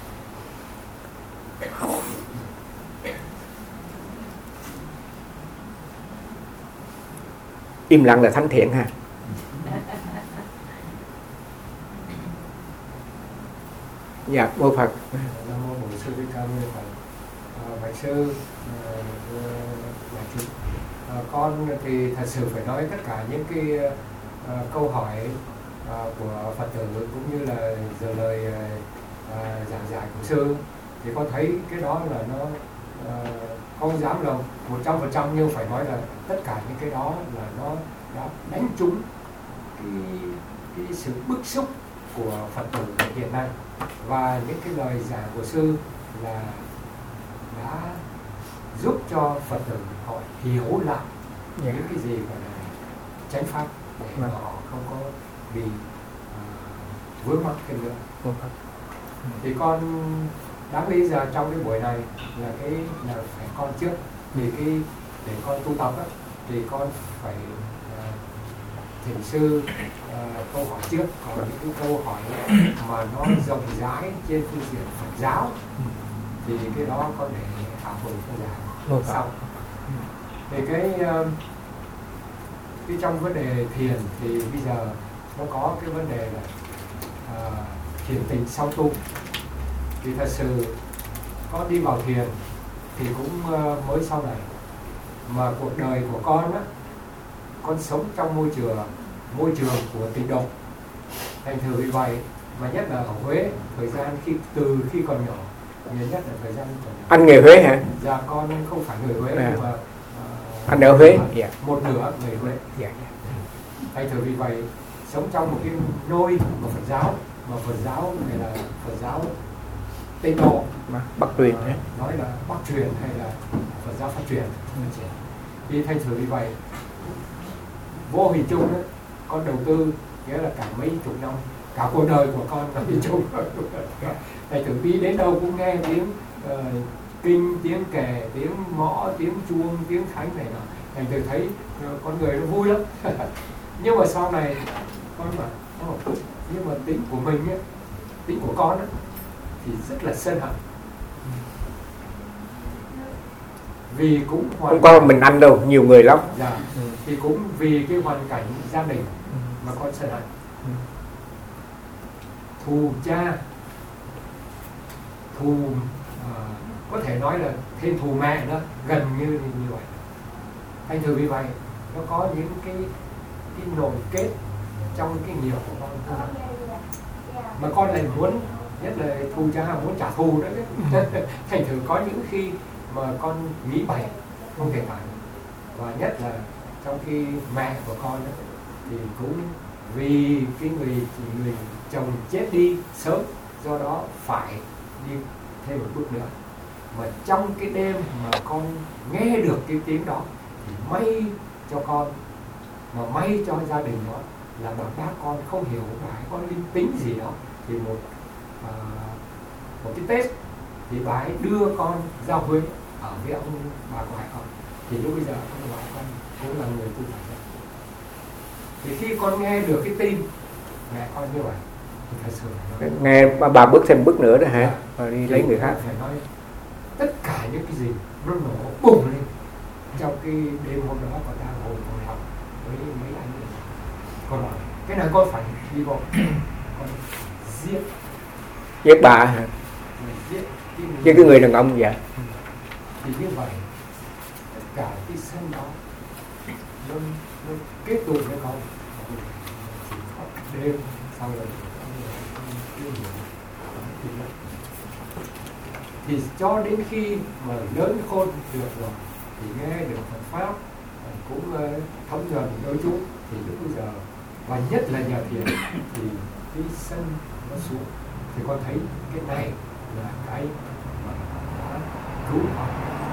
[SPEAKER 1] Im lặng là thánh thiện ha. Dạ, mô Phật.
[SPEAKER 3] Nam mô Bổn Sư Thích Ca Mâu Ni Phật. Bạch sư, con thì thật sự phải nói tất cả những cái câu hỏi của Phật tử cũng như là giờ lời giảng giải của sư, thì con thấy cái đó là nó không dám đâu 100%, nhưng phải nói là tất cả những cái đó là nó đã đánh trúng cái sự bức xúc của Phật tử hiện nay, và những cái lời giảng của sư là đã giúp cho Phật tử họ hiểu lại những cái gì gọi là chánh pháp để họ không có bị vướng mắc thêm nữa. Thì con đáng lý giờ trong cái buổi này là phải con trước, thì để con tu tập á, thì con phải thỉnh sư câu hỏi trước, còn những cái câu hỏi mà nó rộng rãi trên phương diện Phật giáo thì cái đó có để hạ hồi phân giải sau. Thì cái trong vấn đề thiền thì bây giờ nó có cái vấn đề là thiền tịnh sau tu. Thì thật sự con đi vào thiền thì cũng mới sau này, mà cuộc đời của con á, con sống trong môi trường của tịnh độ. Thành thử vì vậy mà nhất là ở Huế, thời gian từ khi còn nhỏ, nhiều nhất là thời gian còn nhỏ.
[SPEAKER 1] Anh người Huế hả?
[SPEAKER 3] Dạ con không phải người Huế, nhưng mà
[SPEAKER 1] anh ở Huế,
[SPEAKER 3] một nửa người Huế. Thành thử vì vậy sống trong một cái nôi của Phật giáo, mà Phật giáo này là Phật giáo Tịnh độ,
[SPEAKER 1] Bắc truyền,
[SPEAKER 3] nói là Bắc truyền hay là Phật Phật giáo phát triển. Thì thành thử vì vậy vô hình chung đó, con đầu tư nghĩa là cả mấy chục năm, cả cuộc đời của con là đi chung. Thành thử đi đến đâu cũng nghe tiếng kinh, tiếng kể, tiếng mõ, tiếng chuông, tiếng thánh này nọ. Thành thử thấy con người nó vui lắm. Nhưng mà sau này con bảo nhưng mà tính của mình ấy, tính của con ấy, thì rất là sân hận. Vì cũng
[SPEAKER 1] không có mình anh đâu, nhiều người lắm.
[SPEAKER 3] Dạ. Thì cũng vì cái hoàn cảnh gia đình mà con sân hận. Thù cha, thù có thể nói là thêm thù mẹ nữa, gần như vậy. Thành thử vì vậy nó có những cái nồi kết trong cái nghiệp của con. Mà con lại muốn, nhất là thù cha, muốn trả thù đấy. Thành thử có những khi mà con nghĩ bậy không thể phải. Và nhất là trong khi mẹ của con ấy, thì cũng vì cái người chồng chết đi sớm, do đó phải đi thêm một bước nữa. Mà trong cái đêm mà con nghe được cái tiếng đó thì may cho con, mà may cho gia đình đó là bác con không hiểu phải con linh tính gì đó. Thì một cái Tết thì bà ấy đưa con ra Huế ở với ông bà ngoại con. Thì lúc bây giờ ông ngoại con cũng là người tu Phật. Thì khi con nghe được cái tin mẹ con như vậy thì thật sự nói,
[SPEAKER 1] nghe bà bước thêm bước nữa đó hả? Rồi đi lấy người khác.
[SPEAKER 3] Phải nói tất cả những cái gì nó nổ bùng lên trong cái đêm hôm đó. Còn đang ngồi ngồi học với mấy anh ấy. Con nói cái này con phải đi vào con
[SPEAKER 1] giết bà hả? Giết cái người đàn ông vậy.
[SPEAKER 3] Thì như vậy tất cả cái sân đó nó kết tụ với con. Đêm sau rồi thì cho đến khi mà lớn khôn được rồi thì nghe được Phật pháp cũng thấm nhuần đôi chút. Thì lúc bây giờ và nhất là nhờ thiền thì cái sân nó xuống. Thì con thấy cái này là cái mà đã cứu con.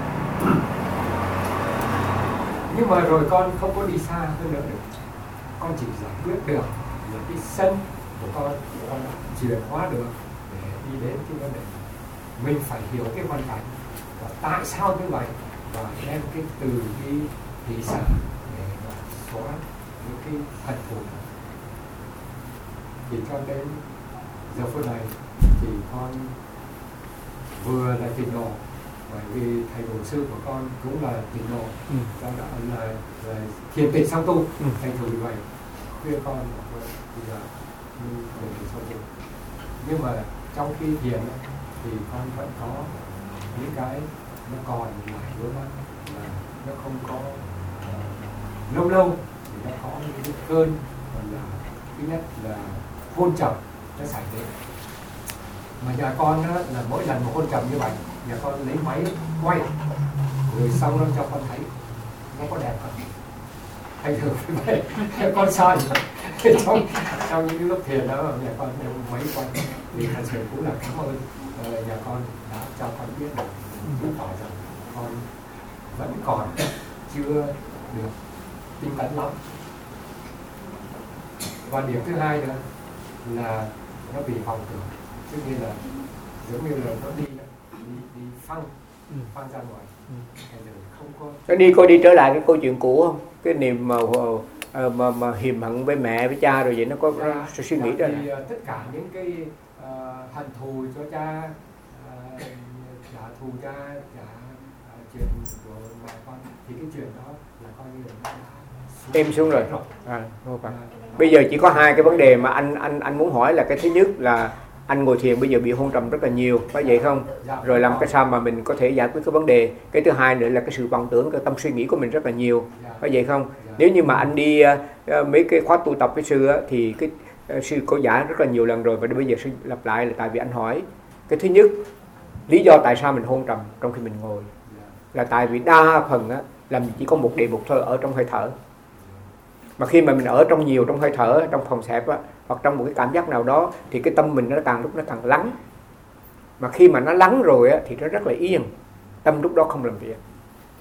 [SPEAKER 3] Nhưng mà rồi con không có đi xa hơn nữa được. Con chỉ giải quyết được là cái sân của con đã chuyển hóa được để đi đến cái vấn đề. Mình phải hiểu cái hoàn cảnh và tại sao như vậy, và đem cái từ cái thị xã để mà xóa những cái hận thù. Thì cho đến giờ phút này thì con vừa là tịnh độ, bởi vì thầy bổn sư của con cũng là tịnh độ, cho đó là thiền tịnh song tu. Thành thử vì vậy khuyên con bây giờ thiền tịnh song tu. Nhưng mà trong khi thiền thì con vẫn có những cái nó còn lại vướng mắc, là nó không có lâu lâu thì nó có những cái cơn, còn là thứ nhất là hôn trầm nó xảy đến. Mà nhà con đó, là mỗi lần một hôn trầm như vậy, nhà con lấy máy quay rồi xong nó cho con thấy nó có đẹp không. Thành thử vậy con sai trong những lúc thiền đó nhà con đều máy quay. Thì thật sự cũng là cảm ơn nhà con đã cho con biết được, chứng tỏ rằng con vẫn còn chưa được tinh tấn lắm. Và điểm thứ hai nữa là nó bị vọng tưởng, tức như là giống như là nó đi phăng ra ngoài. Không có
[SPEAKER 1] đi trở lại cái câu chuyện cũ không? Cái niềm mà hiềm hận với mẹ với cha rồi vậy nó có sự suy nghĩ đó.
[SPEAKER 3] Thì tất cả những cái hận thù cho cha, trả thù cha, trả chuyện của mẹ con, thì cái chuyện đó là coi như là
[SPEAKER 1] êm xuống rồi. Bây giờ chỉ có hai cái vấn đề mà anh muốn hỏi là cái thứ nhất là anh ngồi thiền bây giờ bị hôn trầm rất là nhiều, phải vậy không? Rồi làm cái sao mà mình có thể giải quyết cái vấn đề. Cái thứ hai nữa là cái sự vọng tưởng, cái tâm suy nghĩ của mình rất là nhiều, phải vậy không? Nếu như mà anh đi mấy cái khóa tu tập với sư á, thì cái sư có giải rất là nhiều lần rồi, và bây giờ sư lặp lại là tại vì anh hỏi. Cái thứ nhất, lý do tại sao mình hôn trầm trong khi mình ngồi là tại vì đa phần á, là mình chỉ có một đề mục thôi ở trong hơi thở. Mà khi mà mình ở trong nhiều trong hơi thở, trong phòng xẹp á, hoặc trong một cái cảm giác nào đó, thì cái tâm mình nó càng lúc nó càng lắng. Mà khi mà nó lắng rồi á, thì nó rất là yên, tâm lúc đó không làm việc.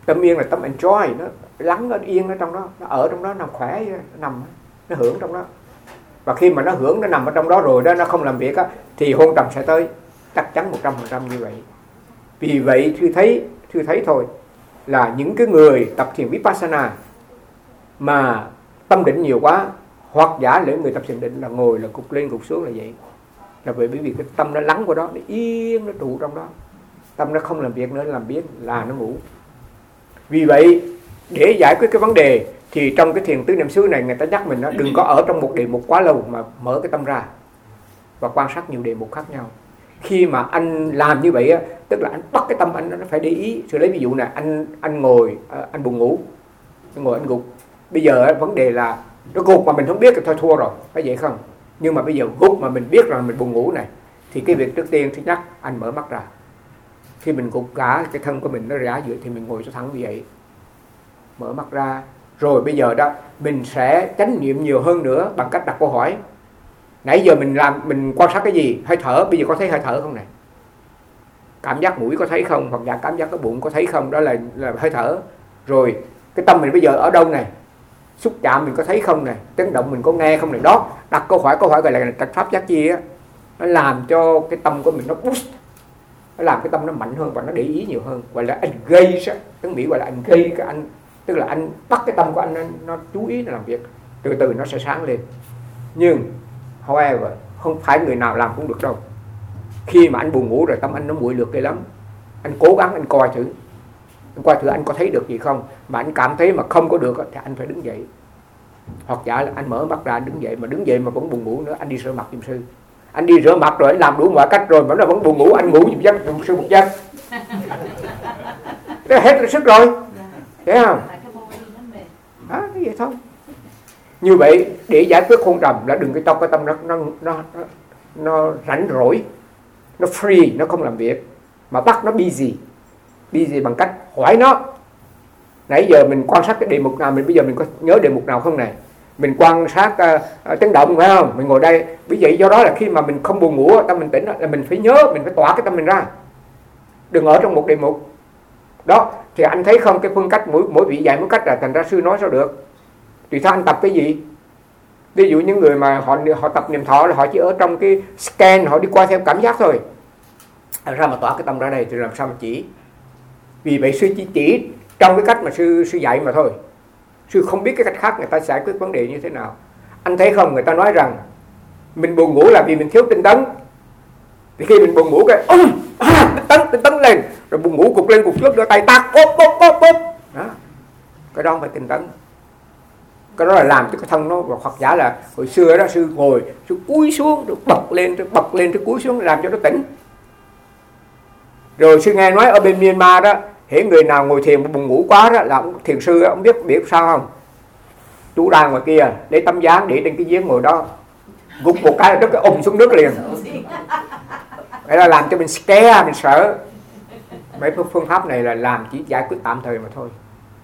[SPEAKER 1] Tâm yên là tâm enjoy, nó lắng, nó yên ở trong đó, nó ở trong đó, nằm khỏe, nó hưởng trong đó. Và khi mà nó hưởng, nó nằm ở trong đó rồi đó, nó không làm việc á, thì hôn trầm sẽ tới, chắc chắn 100% như vậy. Vì vậy Thưa thấy thôi, là những cái người tập thiền Vipassana mà tâm định nhiều quá, hoặc giả lỡ người tập thiền định là ngồi là cục lên cục xuống là vậy. Là bởi vì cái tâm nó lắng qua đó, nó yên, nó trụ trong đó. Tâm nó không làm việc nữa, làm biến là nó ngủ. Vì vậy, để giải quyết cái vấn đề thì trong cái thiền tứ niệm xứ này, người ta nhắc mình đó, đừng có ở trong một đề mục quá lâu, mà mở cái tâm ra và quan sát nhiều đề mục khác nhau. Khi mà anh làm như vậy á, tức là anh bắt cái tâm anh nó phải để ý. Tôi lấy ví dụ này, anh ngồi, anh buồn ngủ, anh ngồi anh gục. Bây giờ vấn đề là nó gục mà mình không biết thì thôi thua rồi, phải vậy không? Nhưng mà bây giờ gục mà mình biết rằng mình buồn ngủ này, thì cái việc trước tiên thứ nhất anh mở mắt ra. Khi mình gục cả cái thân của mình nó rã giữa thì mình ngồi cho thẳng như vậy, mở mắt ra. Rồi bây giờ đó mình sẽ chánh niệm nhiều hơn nữa bằng cách đặt câu hỏi. Nãy giờ mình quan sát cái gì? Hơi thở, bây giờ có thấy hơi thở không này? Cảm giác mũi có thấy không? Hoặc là cảm giác cái bụng có thấy không? Đó là hơi thở. Rồi cái tâm mình bây giờ ở đâu này? Xúc chạm mình có thấy không này? Chấn động mình có nghe không này? Đó, đặt câu hỏi gọi là trạch pháp giác chi á, nó làm cho cái tâm của mình nó boost, nó làm cái tâm nó mạnh hơn và nó để ý nhiều hơn, gọi là engage á, tiếng Mỹ gọi là engage cái anh, tức là anh bắt cái tâm của anh nó chú ý, nó làm việc, từ từ nó sẽ sáng lên. Nhưng however, không phải người nào làm cũng được đâu. Khi mà anh buồn ngủ rồi tâm anh nó muội lược ghê lắm, anh cố gắng anh coi thử anh có thấy được gì không, mà anh cảm thấy mà không có được thì anh phải đứng dậy, hoặc giả là anh mở mắt ra anh đứng dậy, mà đứng dậy mà vẫn buồn ngủ nữa, anh đi rửa mặt giùm sư. Anh đi rửa mặt rồi, anh làm đủ mọi cách rồi mà nó vẫn buồn ngủ, anh ngủ giùm giấc sư một giấc. Nó hết sức rồi, thấy không? Đó, cái vậy thôi. Như vậy để giải quyết hôn trầm là đừng cho cái tâm nó rảnh rỗi, nó free, nó không làm việc, mà bắt nó busy bằng cách hỏi nó. Nãy giờ mình quan sát cái đề mục nào, bây giờ mình có nhớ đề mục nào không này? Mình quan sát chấn động phải không? Mình ngồi đây, bởi vậy do đó là khi mà mình không buồn ngủ, tâm mình tỉnh là mình phải nhớ, mình phải tỏa cái tâm mình ra, đừng ở trong một đề mục. Đó, thì anh thấy không, cái phương cách mỗi vị dạy mỗi cách là thành ra sư nói sao được. Tùy theo anh tập cái gì. Ví dụ những người mà họ tập niệm thọ là họ chỉ ở trong cái scan, họ đi qua theo cảm giác thôi. Làm sao mà tỏa cái tâm ra đây thì làm sao mà chỉ. Vì vậy sư chỉ trong cái cách mà sư dạy mà thôi. Sư không biết cái cách khác người ta giải quyết vấn đề như thế nào. Anh thấy không, người ta nói rằng mình buồn ngủ là vì mình thiếu tinh tấn. Thì khi mình buồn ngủ cái tinh tấn lên, rồi buồn ngủ cục lên cục xuống, đưa tay tát bóp. Đó. Cái đó không phải tinh tấn. Cái đó là làm cho cái thân nó, hoặc giả là hồi xưa đó sư ngồi, sư cúi xuống, rồi bật lên, rồi cúi xuống làm cho nó tỉnh. Rồi sư nghe nói ở bên Myanmar đó, hễ người nào ngồi thiền buồn ngủ quá đó là thiền sư đó, ông biết sao không? Chú ra ngoài kia lấy tấm dáng để trên cái giếng ngồi đó, gục một cái là cái xuống nước liền. Vậy là làm cho mình scare, mình sợ. Mấy phương pháp này là làm chỉ giải quyết tạm thời mà thôi.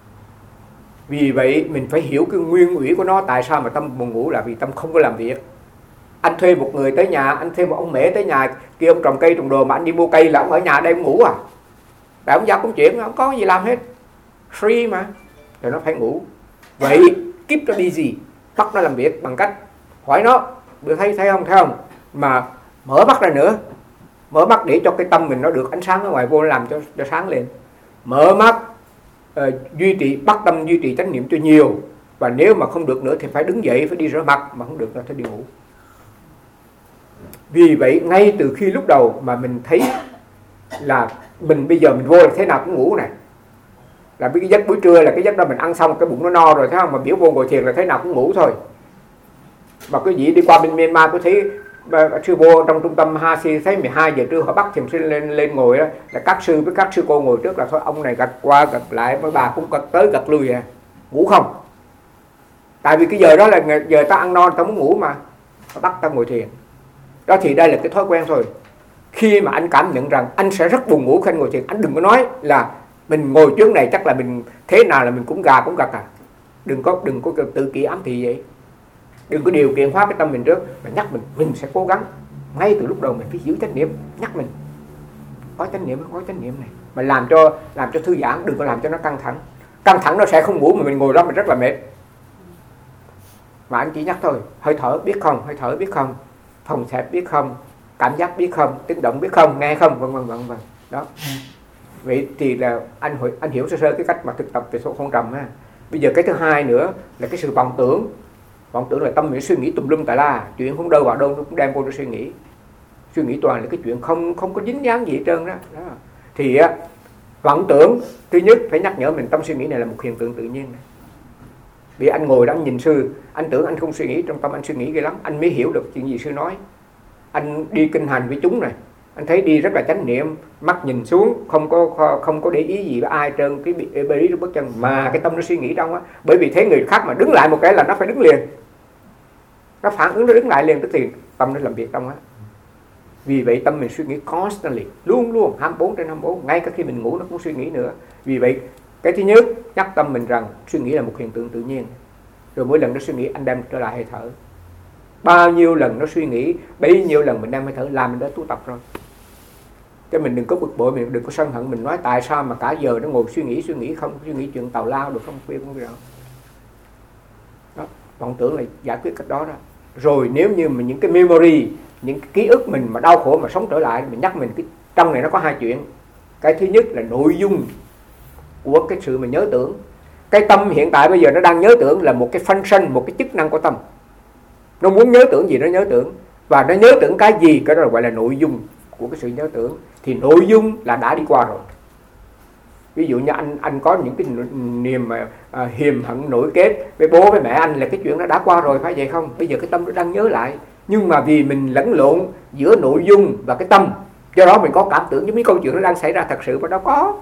[SPEAKER 1] Vì vậy mình phải hiểu cái nguyên ủy của nó. Tại sao mà tâm buồn ngủ là vì tâm không có làm việc. Anh thuê một người tới nhà, anh thuê một ông mẹ tới nhà kia, ông trồng cây trồng đồ mà anh đi mua cây là ông ở nhà đây ông ngủ à. Tại ông giao công chuyện, không có gì làm hết, free mà, rồi nó phải ngủ. Vậy keep nó busy, bắt nó làm việc bằng cách hỏi nó, được thấy không, mà mở mắt ra nữa, mở mắt để cho cái tâm mình nó được ánh sáng ở ngoài vô, làm cho sáng lên. Mở mắt, bắt tâm duy trì chánh niệm cho nhiều, và nếu mà không được nữa thì phải đứng dậy, phải đi rửa mặt, mà không được nữa thì đi ngủ. Vì vậy ngay từ khi lúc đầu mà mình thấy là mình bây giờ mình vô là thế nào cũng ngủ này, là cái giấc buổi trưa là cái giấc đó mình ăn xong cái bụng nó no rồi, thấy không, mà biểu vô ngồi thiền là thế nào cũng ngủ thôi. Mà cái gì đi qua bên Myanmar tôi thấy sư vô trong trung tâm Hasi, thấy 12 giờ trưa họ bắt thiền sinh lên ngồi đó, là các sư với các sư cô ngồi trước là thôi, ông này gật qua gật lại, mấy bà cũng gật tới gật lui à, ngủ không. Tại vì cái giờ đó là giờ ta ăn no, ta muốn ngủ mà, họ bắt ta ngồi thiền. Đó thì đây là cái thói quen thôi. Khi mà anh cảm nhận rằng anh sẽ rất buồn ngủ khi anh ngồi thiền, anh đừng có nói là mình ngồi trước này chắc là mình thế nào là mình cũng gà cũng gật à. Đừng có tự kỷ ám thị vậy. Đừng có điều kiện hóa cái tâm mình trước, mà nhắc mình sẽ cố gắng. Ngay từ lúc đầu mình phải giữ chánh niệm, nhắc mình có chánh niệm này. mà làm cho thư giãn, đừng có làm cho nó căng thẳng. Căng thẳng nó sẽ không ngủ, mà mình ngồi đó mình rất là mệt. Mà anh chỉ nhắc thôi, hơi thở biết không, hơi thở biết không, phòng xẹp biết không, cảm giác biết không, tiếng động biết không, nghe không, vân vân vân vân. Đó. Vậy thì là anh hiểu sơ sơ cái cách mà thực tập về số không trầm ha. Bây giờ cái thứ hai nữa là cái sự vọng tưởng. Vọng tưởng là tâm mình suy nghĩ tùm lum tà la, chuyện không đâu vào đâu nó cũng đem vô nó suy nghĩ. Suy nghĩ toàn là cái chuyện không có dính dáng gì hết trơn đó. Thì vọng tưởng, thứ nhất phải nhắc nhở mình tâm suy nghĩ này là một hiện tượng tự nhiên. Vì anh ngồi đó anh nhìn sư, anh tưởng anh không suy nghĩ, trong tâm anh suy nghĩ ghê lắm, anh mới hiểu được chuyện gì sư nói. Anh đi kinh hành với chúng này, anh thấy đi rất là chánh niệm, mắt nhìn xuống, không có để ý gì với ai trơn, cái bê lý bước chân, mà cái tâm nó suy nghĩ trong á. Bởi vì thấy người khác mà đứng lại một cái là nó phải đứng liền, nó phản ứng, nó đứng lại liền, tức thì tâm nó làm việc trong á. Vì vậy tâm mình suy nghĩ constantly, luôn luôn 24/24, ngay cả khi mình ngủ nó cũng suy nghĩ nữa. Vì vậy cái thứ nhất nhắc tâm mình rằng suy nghĩ là một hiện tượng tự nhiên. Rồi mỗi lần nó suy nghĩ anh đem trở lại hơi thở. Bao nhiêu lần nó suy nghĩ, bấy nhiêu lần mình đem hơi thở, làm mình đã tu tập rồi. Chứ mình đừng có bực bội, mình đừng có sân hận, mình nói tại sao mà cả giờ nó ngồi suy nghĩ không, suy nghĩ chuyện tào lao được không biết không biết đó. Vọng tưởng là giải quyết cách đó đó. Rồi nếu như mà những cái memory, những cái ký ức mình mà đau khổ mà sống trở lại, mình nhắc mình cái trong này nó có hai chuyện. Cái thứ nhất là nội dung của cái sự mình nhớ tưởng. Cái tâm hiện tại bây giờ nó đang nhớ tưởng là một cái function, một cái chức năng của tâm. Nó muốn nhớ tưởng gì nó nhớ tưởng, và nó nhớ tưởng cái gì, cái đó là gọi là nội dung của cái sự nhớ tưởng. Thì nội dung là đã đi qua rồi. Ví dụ như anh có những cái niềm hiềm hận nổi kết với bố với mẹ anh là cái chuyện nó đã qua rồi, phải vậy không? Bây giờ cái tâm nó đang nhớ lại, nhưng mà vì mình lẫn lộn giữa nội dung và cái tâm, do đó mình có cảm tưởng giống như câu chuyện nó đang xảy ra thật sự mà đâu có.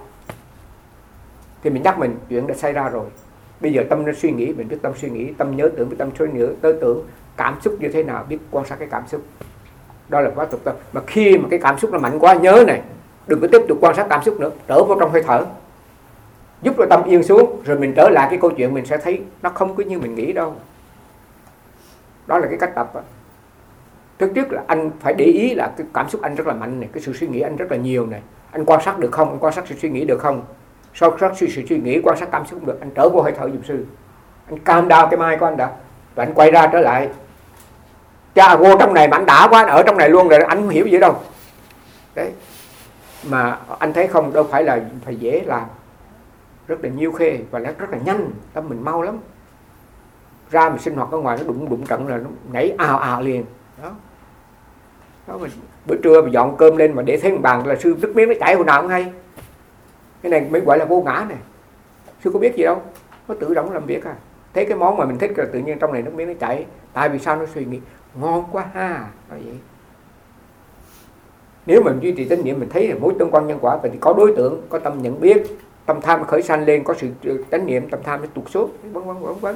[SPEAKER 1] Thì mình nhắc mình chuyện đã xảy ra rồi. Bây giờ tâm nó suy nghĩ, mình biết tâm suy nghĩ, tâm nhớ tưởng, biết tâm suy nghĩ, tới tưởng, cảm xúc như thế nào, biết quan sát cái cảm xúc. Đó là quá tục tâm. Mà khi mà cái cảm xúc nó mạnh quá, nhớ này, đừng có tiếp tục quan sát cảm xúc nữa, trở vào trong hơi thở, giúp cho tâm yên xuống, rồi mình trở lại cái câu chuyện, mình sẽ thấy nó không có như mình nghĩ đâu. Đó là cái cách tập. Trước trước là anh phải để ý là cái cảm xúc anh rất là mạnh này, cái sự suy nghĩ anh rất là nhiều này. Anh quan sát được không? Anh quan sát sự suy nghĩ được không? Sau sự suy nghĩ, quan sát cảm xúc không được, anh trở vô hơi thở giùm sư. Anh calm down cái mind của anh đã, và anh quay ra trở lại. Cha vô trong này mà anh đã quá, anh ở trong này luôn rồi, anh không hiểu gì đâu. Đấy. Mà anh thấy không, đâu phải là phải dễ làm, rất là nhiêu khê và rất là nhanh, tâm mình mau lắm. Ra mình sinh hoạt ở ngoài nó đụng trận là nó nhảy ào liền. Đó mình bữa trưa mà dọn cơm lên mà để thấy một bàn là sư nước miếng nó chảy hồi nào cũng hay. Cái này mới gọi là vô ngã này. Sư có biết gì đâu, nó tự động làm việc à. Thấy cái món mà mình thích là tự nhiên trong này nước miếng nó chảy. Tại vì sao? Nó suy nghĩ ngon quá ha. Đó vậy. Nếu mình duy trì chánh niệm, mình thấy là mối tương quan nhân quả, thì có đối tượng, có tâm nhận biết, tâm tham nó khởi sanh lên, có sự chánh niệm, tâm tham nó tụt xuống, vân vân.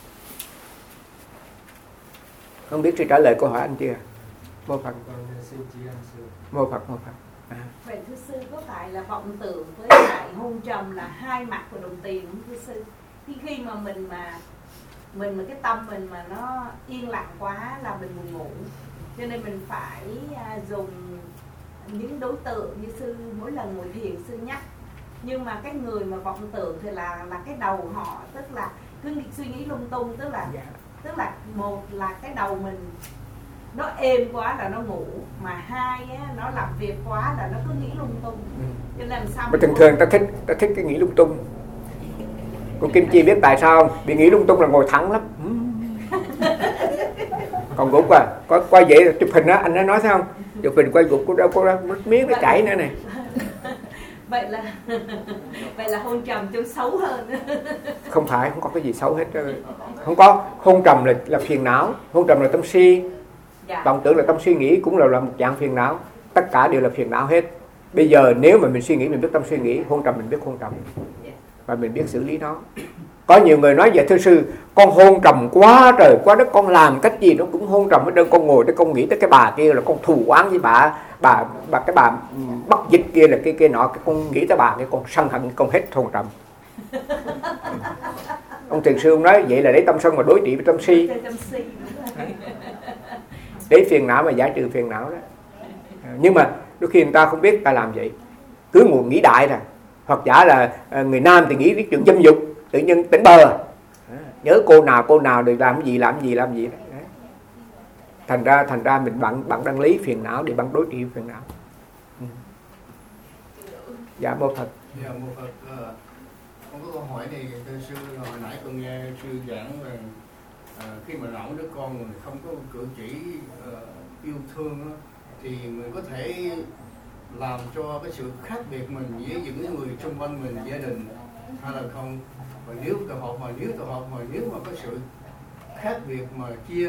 [SPEAKER 1] Không biết sư trả lời câu hỏi anh chưa? Mô Phật. Mô Phật.
[SPEAKER 2] Vậy thưa sư, có phải là vọng tưởng với lại hôn trầm là hai mặt của đồng tiền không thưa sư? Khi mà mình cái tâm mình mà nó yên lặng quá là mình buồn ngủ, cho nên mình phải dùng những đối tượng như sư mỗi lần ngồi thiền sư nhắc. Nhưng mà cái người mà vọng tưởng thì là cái đầu họ tức là cứ suy nghĩ lung tung, tức là một là cái đầu mình nó êm quá là nó ngủ, mà hai á, nó làm việc quá là nó cứ nghĩ lung tung. Cho nên sao mà
[SPEAKER 1] thường ta thích cái nghĩ lung tung. Cô Kim Chi biết tại sao không? Bị nghĩ lung tung là ngồi thẳng lắm. Còn gục quay vậy chụp hình đó, anh đã nói thấy không? Chụp hình quay gục cô ra mất miếng nó chảy nữa này.
[SPEAKER 2] Vậy là hôn trầm chung xấu hơn.
[SPEAKER 1] Không phải, không có cái gì xấu hết. Không có. Hôn trầm là phiền não, hôn trầm là tâm si. Vọng tưởng là tâm suy nghĩ, cũng là một dạng phiền não. Tất cả đều là phiền não hết. Bây giờ nếu mà mình suy nghĩ, mình biết tâm suy nghĩ, hôn trầm mình biết hôn trầm, và mình biết xử lý nó. Có nhiều người nói vậy, thưa sư, con hôn trầm quá trời quá đất, con làm cách gì nó cũng hôn trầm hết đơn. Con ngồi tới con nghĩ tới cái bà kia là con thù oán với bà bắt dịch kia là kia nọ, cái con nghĩ tới bà kia con sân hận, con hết hôn trầm. Ông thiền sư ông nói vậy là để tâm sân mà đối trị với tâm si, để phiền não mà giải trừ phiền não đó. Nhưng mà đôi khi người ta không biết ta làm vậy. cứ ngồi nghĩ đại rồi. Hoặc giả là người nam thì nghĩ cái chuyện dâm dục, tự nhiên tỉnh bờ, nhớ cô nào được làm gì đấy. Thành ra mình bạn đang lấy phiền não để bạn đối trị phiền não. Dạ Mô Phật.
[SPEAKER 4] Dạ Mô Phật. Con có câu hỏi này thưa sư, hồi nãy con nghe sư giảng rằng khi mà nấu đứa con mình không có cử chỉ yêu thương đó, thì mình có thể làm cho cái sự khác biệt mình với những người xung quanh mình, gia đình hay là không? Và nếu tụi họ nếu mà có sự khác biệt mà chia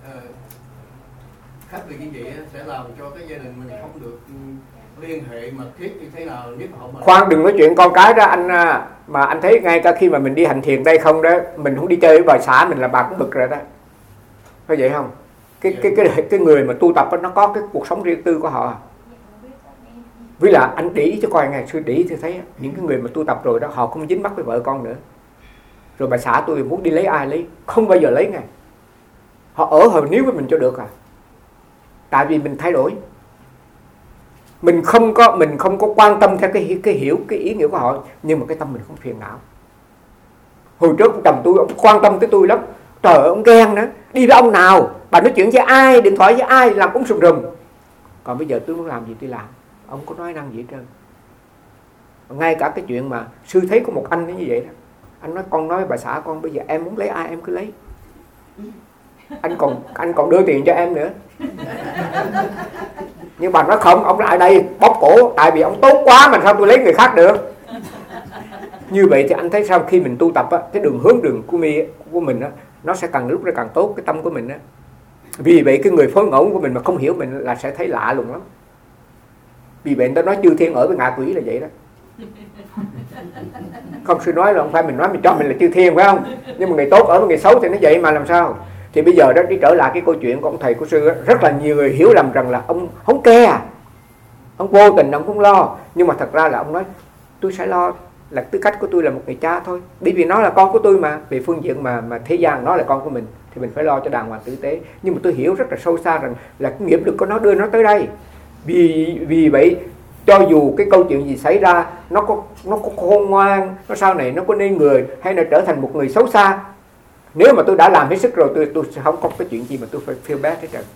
[SPEAKER 4] khác biệt như vậy sẽ làm cho cái gia đình mình không được liên hệ mật thiết như thế nào, nếu họ mà...
[SPEAKER 1] Khoan, đừng nói chuyện con cái đó anh, mà anh thấy ngay cả khi mà mình đi hành thiền đây không đó, mình không đi chơi với bà xã mình là bà cũng bực rồi đó, có vậy không? Cái người mà tu tập đó, nó có cái cuộc sống riêng tư của họ. Với là anh để ý cho coi, ngày xưa để ý thì thấy những cái người mà tu tập rồi đó, họ không dính mắc với vợ con nữa. Rồi bà xã tôi muốn đi lấy ai lấy, không bao giờ lấy ngay. Họ ở hợp níu với mình cho được à. Tại vì mình thay đổi. Mình không có quan tâm theo cái hiểu cái ý nghĩa của họ, nhưng mà cái tâm mình không phiền não. Hồi trước chồng tôi, ông quan tâm tới tôi lắm. Trời ơi, ông ghen nữa. Đi với ông nào, bà nói chuyện với ai, điện thoại với ai, làm cũng sùm rùm. Còn bây giờ tôi muốn làm gì tôi làm, ông có nói năng gì hết trơn. Ngay cả cái chuyện mà sư thấy có một anh như vậy đó, anh nói con nói với bà xã con, bây giờ em muốn lấy ai em cứ lấy, anh còn đưa tiền cho em nữa. Nhưng bà nói không, ông lại đây bóp cổ, tại vì ông tốt quá mà sao tôi lấy người khác được. Như vậy thì anh thấy sao khi mình tu tập á, cái đường của mình á, nó sẽ càng lúc nó càng tốt, cái tâm của mình á. Vì vậy cái người phối ngẫu của mình mà không hiểu mình là sẽ thấy lạ lùng lắm. Vì vậy người ta nói chư thiên ở với ngạ quỷ là vậy đó. Không, sư nói là không phải mình nói mình cho mình là chư thiên phải không? Nhưng mà người tốt ở với người xấu thì nó vậy mà làm sao? Thì bây giờ đó đi trở lại cái câu chuyện của ông thầy của sư đó, rất là nhiều người hiểu lầm rằng là ông không care, ông vô tình ông không lo. Nhưng mà thật ra là ông nói tôi sẽ lo, là tư cách của tôi là một người cha thôi. Bởi vì nó là con của tôi mà, về phương diện mà thế gian nó là con của mình thì mình phải lo cho đàng hoàng tử tế. Nhưng mà tôi hiểu rất là sâu xa rằng là cái nghiệp lực của nó đưa nó tới đây. Vì vậy cho dù cái câu chuyện gì xảy ra, nó có khôn ngoan, nó sau này nó có nên người hay là trở thành một người xấu xa, nếu mà tôi đã làm hết sức rồi, tôi sẽ không có cái chuyện gì mà tôi phải feel bad hết trơn.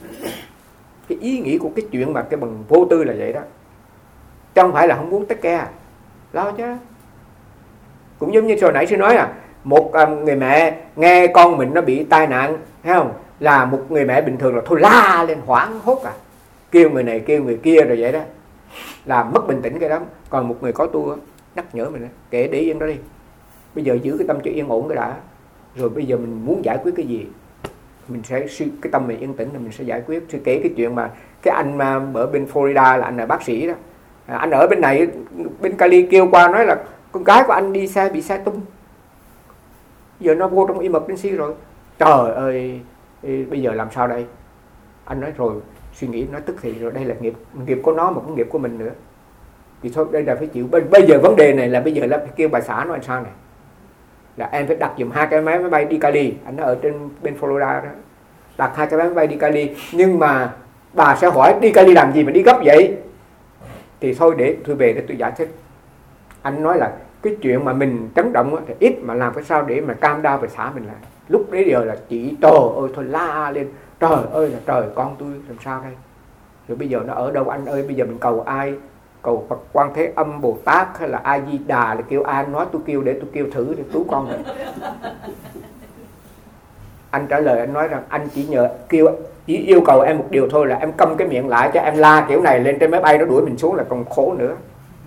[SPEAKER 1] Cái ý nghĩa của cái chuyện mà cái bằng vô tư là vậy đó, chứ không phải là không muốn tất cả lo chứ. Cũng giống như hồi nãy sư nói một người mẹ nghe con mình nó bị tai nạn, thấy không, là một người mẹ bình thường là thôi la lên hoảng hốt kêu người này kêu người kia rồi vậy đó, là mất bình tĩnh cái đó. Còn một người có tu nhắc nhở mình kệ để yên đó đi, bây giờ giữ cái tâm cho yên ổn cái đã, rồi bây giờ mình muốn giải quyết cái gì mình sẽ cái tâm mình yên tĩnh là mình sẽ giải quyết. Sư kể cái chuyện mà cái anh mà ở bên Florida là anh là bác sĩ đó, anh ở bên này bên Cali kêu qua nói là con gái của anh đi xe bị xe tung, giờ nó vô trong emergency rồi. Trời ơi, bây giờ làm sao đây? Anh nói rồi suy nghĩ, nói tức thì rồi, đây là nghiệp của nó mà cũng nghiệp của mình nữa, thì thôi đây là phải chịu. Bây giờ vấn đề này là bây giờ là phải kêu bà xã nói sao này, là em phải đặt giùm 2 cái máy bay đi Cali. Anh ở trên bên Florida đó, đặt 2 cái máy bay đi Cali. Nhưng mà bà sẽ hỏi đi Cali làm gì mà đi gấp vậy? Thì thôi để tôi về để tôi giải thích. Anh nói là cái chuyện mà mình chấn động thì ít, mà làm cái sao để mà cam đau về xã mình là lúc đấy giờ là chị trời ơi thôi la lên, trời ơi là trời, con tôi làm sao đây? Rồi bây giờ nó ở đâu anh ơi? Bây giờ mình cầu ai? Cầu Phật Quan Thế Âm Bồ Tát hay là A Di Đà, là kêu ai nói tôi kêu để tôi kêu thử để cứu con này. Anh trả lời anh nói rằng anh chỉ yêu cầu em một điều thôi, là em câm cái miệng lại, cho em la kiểu này lên trên máy bay nó đuổi mình xuống là còn khổ nữa.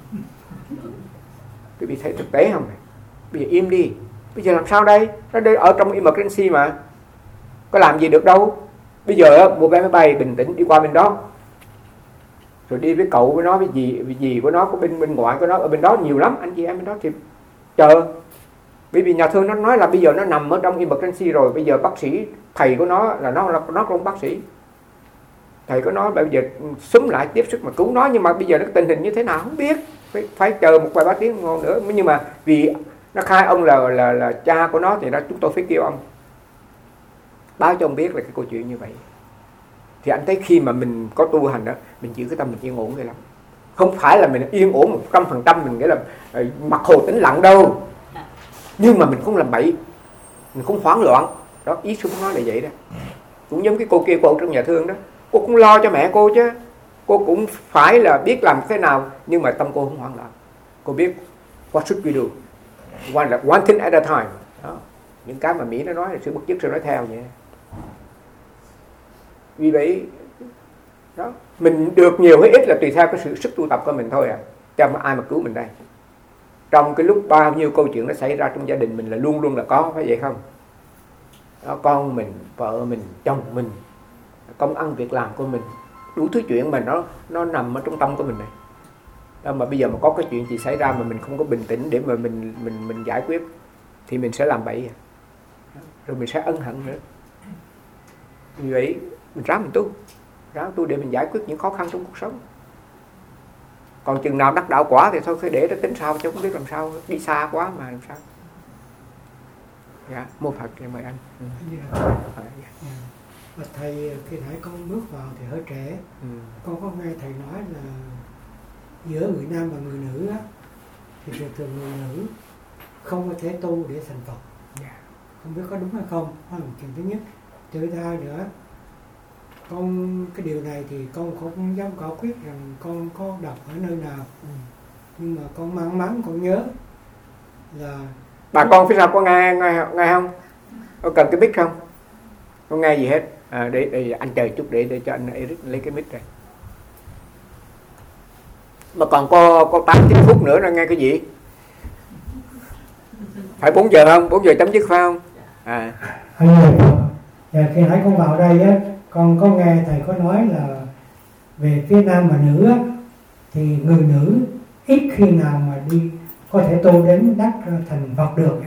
[SPEAKER 1] Quý vị thấy thực tế không? Bây giờ im đi, bây giờ làm sao đây? Nó đây ở trong emergency mà, có làm gì được đâu. Bây giờ mua vé máy bay bình tĩnh đi qua bên đó, rồi đi với cậu với nó, với dì của nó, có bên ngoại của nó ở bên đó nhiều lắm, anh chị em bên đó thì chờ. Bởi vì nhà thương nó nói là bây giờ nó nằm ở trong emergency rồi, bây giờ bác sĩ thầy của nó là nó không bác sĩ, thầy của nó bây giờ xúm lại tiếp sức mà cứu nó. Nhưng mà bây giờ nó tình hình như thế nào không biết, phải chờ một vài ba tiếng ngon nữa. Nhưng mà vì nó khai ông là cha của nó thì chúng tôi phải kêu ông báo cho ông biết là cái câu chuyện như vậy. Thì anh thấy khi mà mình có tu hành đó, mình giữ cái tâm mình yên ổn vậy lắm, Không phải là mình yên ổn 100%, mình nghĩa là mặt hồ tĩnh lặng đâu. Nhưng mà mình không làm bậy, mình không hoảng loạn. Đó, ý sư muốn nói là vậy đó. Cũng giống cái cô kia, cô trong nhà thương đó, cô cũng lo cho mẹ cô chứ. Cô cũng phải là biết làm thế nào, nhưng mà tâm cô không hoảng loạn. Cô biết what should we do, one thing at a time. Đó. Những cái mà Mỹ nó nói là sự bất dứt, sự nói theo vậy. Vì vậy đó, mình được nhiều hay ít là tùy theo cái sự sức tu tập của mình thôi à. Cho ai mà cứu mình đây. Trong cái lúc bao nhiêu câu chuyện nó xảy ra trong gia đình mình là luôn luôn là có, phải vậy không? Đó, con mình, vợ mình, chồng mình, công ăn việc làm của mình, đủ thứ chuyện mà nó nằm ở trong tâm của mình này. Đó, mà bây giờ mà có cái chuyện gì xảy ra mà mình không có bình tĩnh để mà mình giải quyết thì mình sẽ làm bậy, rồi mình sẽ ân hận nữa. Vì vậy mình ráng tu để mình giải quyết những khó khăn trong cuộc sống. Còn chừng nào đắc đạo quả thì thôi phải để nó tính sao, chứ không biết làm sao, đi xa quá mà làm sao. Dạ, mô Phật, mời anh.
[SPEAKER 5] Và thầy, khi nãy con bước vào thì hơi trẻ, con có nghe thầy nói là giữa người nam và người nữ á, thì thường người nữ không có thể tu để thành Phật. Không biết có đúng hay không, đó là một chuyện thứ nhất. Thứ hai nữa, con cái điều này thì con không dám quả quyết rằng con có đọc ở nơi nào, nhưng mà con mang mắn con nhớ là
[SPEAKER 1] bà con phía sau có nghe không? Có cần cái mic không? Không nghe gì hết. Để anh chờ chút để cho anh Eric lấy cái mic này. Mà còn có 8-9 phút nữa nó nghe cái gì? Phải 4 giờ không? 4 giờ chấm dứt phải không?
[SPEAKER 5] Khi nãy con vào đây á, con có nghe thầy có nói là về phía nam và nữ á, thì người nữ ít khi nào mà đi có thể tu đến đắc thành Phật được.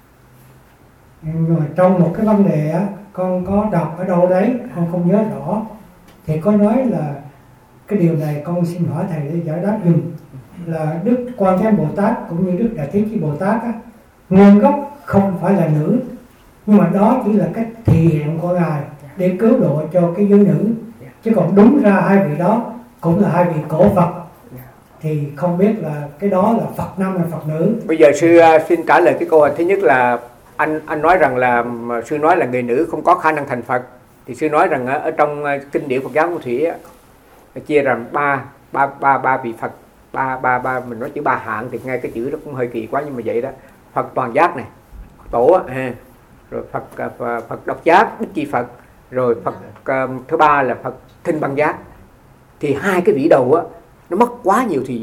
[SPEAKER 5] Nhưng mà trong một cái vấn đề á, con có đọc ở đâu đấy, con không nhớ rõ, thì có nói là cái điều này con xin hỏi thầy để giải đáp dùm, là Đức Quan Thế Bồ Tát cũng như Đức Đại Thế Chí Bồ Tát á, nguyên gốc không phải là nữ, nhưng mà đó chỉ là cái thể hiện của Ngài để cứu độ cho cái giới nữ, chứ còn đúng ra hai vị đó cũng là hai vị cổ Phật. Thì không biết là cái đó là Phật nam hay Phật nữ.
[SPEAKER 1] Bây giờ sư xin trả lời cái câu hỏi thứ nhất là anh nói rằng là sư nói là người nữ không có khả năng thành Phật. Thì sư nói rằng ở trong kinh điển Phật giáo Nguyên Thủy chia rằng ba vị Phật, ba mình nói chữ ba hạng thì nghe cái chữ nó cũng hơi kỳ quá, nhưng mà vậy đó. Phật toàn giác này, tổ rồi Phật độc giác, Bích Chi Phật, rồi Phật thứ ba là Phật Thinh Văn Giác. Thì hai cái vị đầu nó mất quá nhiều thời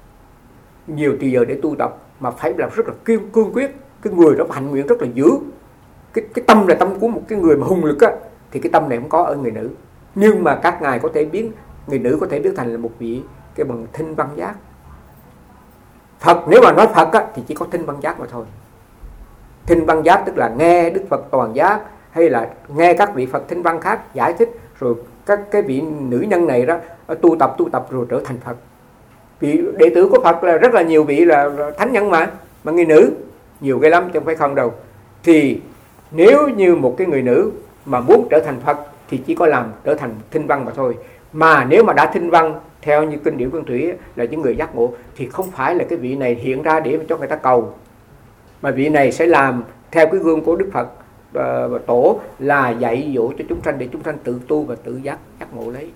[SPEAKER 1] giờ để tu tập, mà phải làm rất là cương quyết. Cái người đó hạnh nguyện rất là dữ. Cái tâm là tâm của một cái người mà hùng lực thì cái tâm này không có ở người nữ. Nhưng mà các ngài có thể biến, người nữ có thể biến thành là một vị cái bằng Thinh Văn Giác. Phật, nếu mà nói Phật thì chỉ có Thinh Văn Giác mà thôi. Thinh Văn Giác tức là nghe Đức Phật toàn giác, hay là nghe các vị Phật Thinh Văn khác giải thích, rồi các cái vị nữ nhân này đó tu tập rồi trở thành Phật. Vị đệ tử của Phật là rất là nhiều vị là thánh nhân mà người nữ nhiều cái lắm chứ không phải không đâu. Thì nếu như một cái người nữ mà muốn trở thành Phật thì chỉ có làm trở thành Thinh Văn mà thôi. Mà nếu mà đã Thinh Văn theo như kinh điển Nguyên Thủy là những người giác ngộ, thì không phải là cái vị này hiện ra để cho người ta cầu, mà vị này sẽ làm theo cái gương của Đức Phật Tổ, là dạy dỗ cho chúng sanh để chúng sanh tự tu và tự giác ngộ lấy.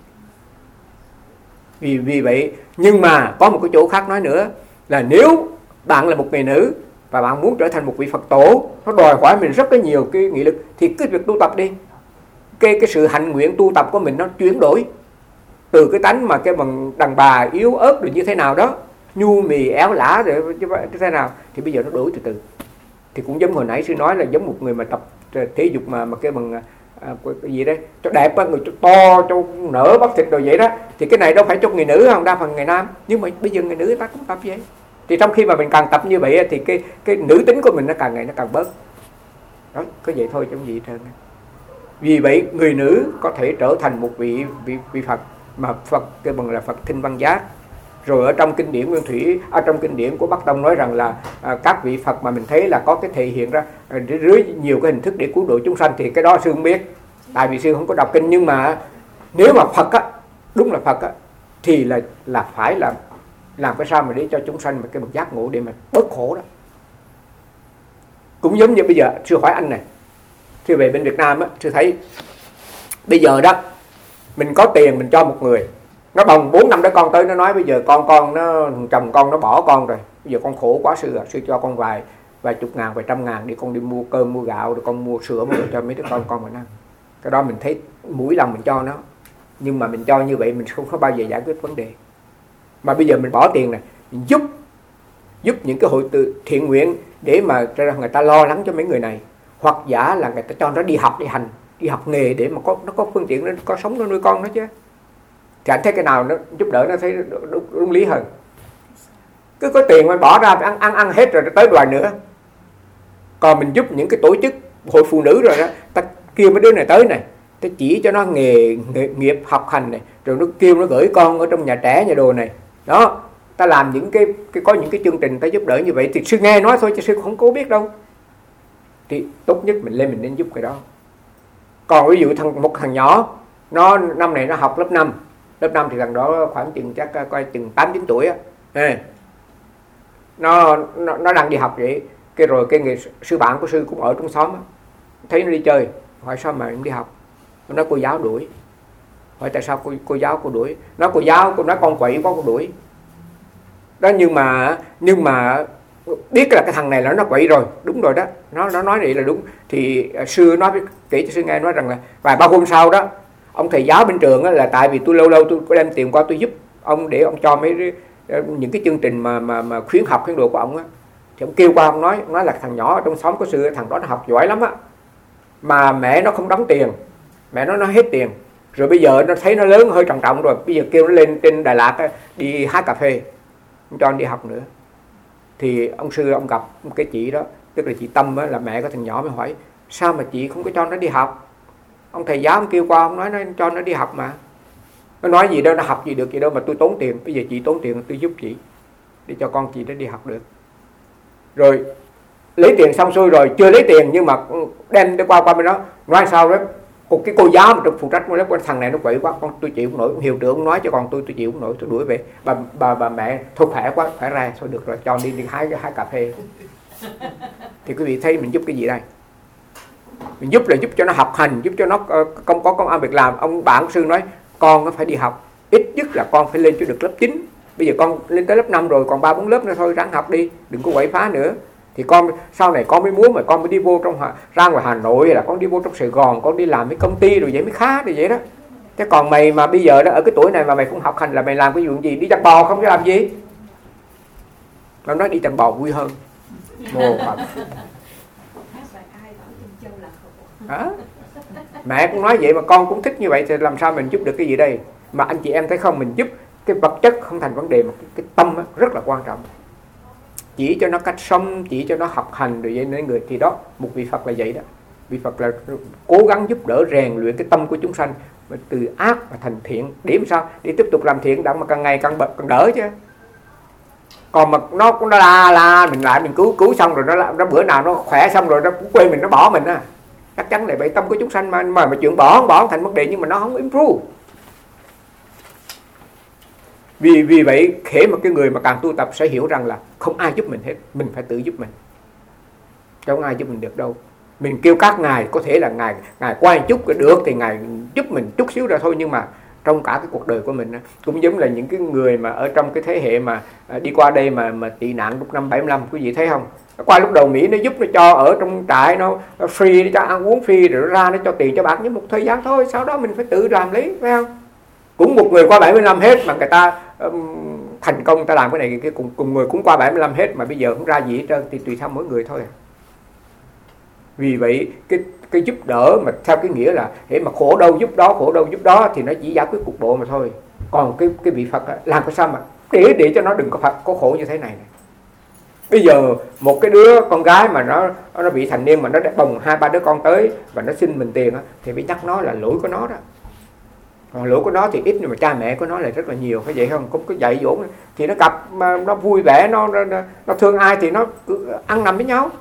[SPEAKER 1] Vì vậy, nhưng mà có một cái chỗ khác nói nữa là nếu bạn là một người nữ và bạn muốn trở thành một vị Phật Tổ, nó đòi hỏi mình rất là nhiều cái nghị lực, thì cứ việc tu tập đi. Cái sự hạnh nguyện tu tập của mình nó chuyển đổi từ cái tánh mà cái bằng đàn bà yếu ớt rồi như thế nào đó, nhu mì éo lả rồi như thế nào, thì bây giờ nó đổi từ từ. Thì cũng giống hồi nãy sư nói là giống một người mà tập thể dục mà cái bằng cái gì đấy cho đẹp á, người cho to cho nở bắp thịt rồi vậy đó, thì cái này đâu phải cho người nữ không, đa phần người nam. Nhưng mà bây giờ người nữ ta cũng tập vậy. Thì trong khi mà mình càng tập như vậy thì cái nữ tính của mình nó càng ngày nó càng bớt. Đó, có vậy thôi chứ không gì hết trơn. Vì vậy người nữ có thể trở thành một vị Phật, mà Phật cái bằng là Phật Thinh Văn Giác. Rồi ở trong kinh điển Nguyên Thủy, ở trong kinh điển của Bắc Tông nói rằng là các vị Phật mà mình thấy là có cái thể hiện ra dưới nhiều cái hình thức để cứu độ chúng sanh, thì cái đó sư không biết, tại vì sư không có đọc kinh. Nhưng mà nếu mà Phật đúng là Phật thì là phải là làm cái sao mà để cho chúng sanh một cái bậc giác ngộ để mà bớt khổ đó. Cũng giống như bây giờ sư hỏi anh này, sư về bên Việt Nam á, sư thấy bây giờ đó mình có tiền mình cho một người, nó bồng 4-5 đứa con tới, nó nói bây giờ con nó chồng con nó bỏ con rồi, bây giờ con khổ quá sư cho con vài chục ngàn, vài trăm ngàn đi, con đi mua cơm mua gạo rồi con mua sữa mua cho mấy đứa con mình ăn. Cái đó mình thấy mũi lòng mình cho nó, nhưng mà mình cho như vậy mình không có bao giờ giải quyết vấn đề. Mà bây giờ mình bỏ tiền này, mình giúp những cái hội từ thiện nguyện để mà cho người ta lo lắng cho mấy người này, hoặc giả là người ta cho nó đi học đi hành, đi học nghề để mà nó có phương tiện, nó có sống, nó nuôi con nó chứ. Thì anh thấy cái nào nó giúp đỡ nó thấy đúng lý hơn. Cứ có tiền mà bỏ ra ăn hết rồi tới đòi nữa. Còn mình giúp những cái tổ chức hội phụ nữ rồi đó, ta kêu mấy đứa này tới này, ta chỉ cho nó nghề nghiệp học hành này, rồi nó kêu nó gửi con ở trong nhà trẻ nhà đồ này đó, ta làm những cái có những cái chương trình ta giúp đỡ như vậy. Thì sư nghe nói thôi chứ sư không có biết đâu. Thì tốt nhất mình lên mình nên giúp cái đó. Còn ví dụ một thằng nhỏ, nó năm này nó học lớp 5 thì thằng đó khoảng chừng chắc coi chừng 8-9 tuổi á, nó đang đi học vậy. Cái rồi cái người sư bạn của sư cũng ở trong xóm á, thấy nó đi chơi, hỏi sao mà em đi học, nó nói cô giáo đuổi. Hỏi tại sao cô giáo cô đuổi? Nói cô giáo cô nói con quậy quá cô đuổi đó. Nhưng mà biết là cái thằng này là nó quậy rồi, đúng rồi đó, nó nói vậy là đúng. Thì sư nói kể cho sư nghe, nói rằng là vài ba hôm sau đó, ông thầy giáo bên trường á, là tại vì tôi lâu lâu tôi có đem tiền qua tôi giúp ông để ông cho mấy những cái chương trình mà khuyến học khuyến đồ của ông á. Thì ông kêu qua ông nói là thằng nhỏ ở trong xóm của sư, thằng đó nó học giỏi lắm á, mà mẹ nó không đóng tiền, mẹ nó hết tiền rồi. Bây giờ nó thấy nó lớn hơi trọng rồi, bây giờ kêu nó lên trên Đà Lạt á, đi hái cà phê, không cho nó đi học nữa. Thì ông sư ông gặp một cái chị đó, tức là chị Tâm á, là mẹ của thằng nhỏ, mới hỏi sao mà chị không có cho nó đi học? Ông thầy giáo ông kêu qua ông nói nó cho nó đi học mà. Nó nói gì đâu, nó học gì được gì đâu mà tôi tốn tiền. Bây giờ chị tốn tiền tôi giúp chị để cho con chị nó đi học được. Rồi lấy tiền xong xuôi rồi, chưa lấy tiền nhưng mà đem đi qua bên đó, nói sao đó cái cô giáo mà phụ trách lớp, thằng này nó quậy quá, con tôi chịu không nổi. Hiệu trưởng nói cho con tôi chịu không nổi, tôi đuổi về. Bà mẹ thôi khỏe quá, khỏe ra thôi được rồi, cho đi hái cà phê. Thì quý vị thấy mình giúp cái gì đây? Mình giúp là giúp cho nó học hành, giúp cho nó có công ăn việc làm. Ông bạn sư nói con nó phải đi học, ít nhất là con phải lên cho được lớp 9. Bây giờ con lên tới lớp 5 rồi, còn 3-4 lớp nữa thôi, ráng học đi, đừng có quậy phá nữa. Thì con sau này con mới muốn mà con mới đi vô ra ngoài Hà Nội, hay là con đi vô trong Sài Gòn, con đi làm với công ty rồi vậy mới khá, rồi vậy đó. Chứ còn mày mà bây giờ đó ở cái tuổi này mà mày không học hành là mày làm cái chuyện gì? Đi chăn bò không biết làm gì? Nó nói đi chăn bò vui hơn. Mô Phật. Mẹ cũng nói vậy mà con cũng thích như vậy, thì làm sao mình giúp được cái gì đây? Mà anh chị em thấy không, mình giúp cái vật chất không thành vấn đề, mà cái tâm rất là quan trọng. Chỉ cho nó cách sống, chỉ cho nó học hành rồi vậy nên người. Thì đó, một vị Phật là vậy đó. Vị Phật là cố gắng giúp đỡ rèn luyện cái tâm của chúng sanh từ ác mà thành thiện. Điểm sao? Để tiếp tục làm thiện đặng mà càng ngày càng đỡ chứ. Còn mà nó cũng la mình lại, mình cứu xong rồi nó bữa nào nó khỏe xong rồi nó cũng quên mình, nó bỏ mình á. Chắc chắn là vậy. Tâm của chúng sanh mà chuyện bỏ không thành vấn đề, nhưng mà nó không improve. Vì vậy khể một cái người mà càng tu tập sẽ hiểu rằng là không ai giúp mình hết, mình phải tự giúp mình, không ai giúp mình được đâu. Mình kêu các ngài, có thể là ngài qua chút cái được thì ngài giúp mình chút xíu ra thôi, nhưng mà trong cả cái cuộc đời của mình cũng giống là những cái người mà ở trong cái thế hệ mà đi qua đây mà tị nạn lúc năm 75, quý vị thấy không? Qua lúc đầu Mỹ nó giúp, nó cho ở trong trại, nó free, nó cho ăn uống free, rồi nó ra nó cho tiền cho bạc nhưng một thời gian thôi, sau đó mình phải tự làm lấy, phải không? Cũng một người qua 75 hết mà người ta thành công, ta làm cái này cái cùng người cũng qua 75 hết mà bây giờ không ra gì hết trơn, thì tùy theo mỗi người thôi. Vì vậy cái giúp đỡ mà theo cái nghĩa là để mà khổ đâu giúp đó thì nó chỉ giải quyết cục bộ mà thôi. Còn cái vị Phật làm cái sao mà để cho nó đừng có khổ như thế này. Bây giờ một cái đứa con gái mà nó bị thành niên mà nó bồng 2-3 đứa con tới và nó xin mình tiền thì phải nhắc nó là lỗi của nó đó. Còn lỗi của nó thì ít, nhưng mà cha mẹ của nó lại rất là nhiều, phải vậy không? Cũng có dạy dỗ thì nó gặp mà nó vui vẻ, nó thương ai thì nó cứ ăn nằm với nhau.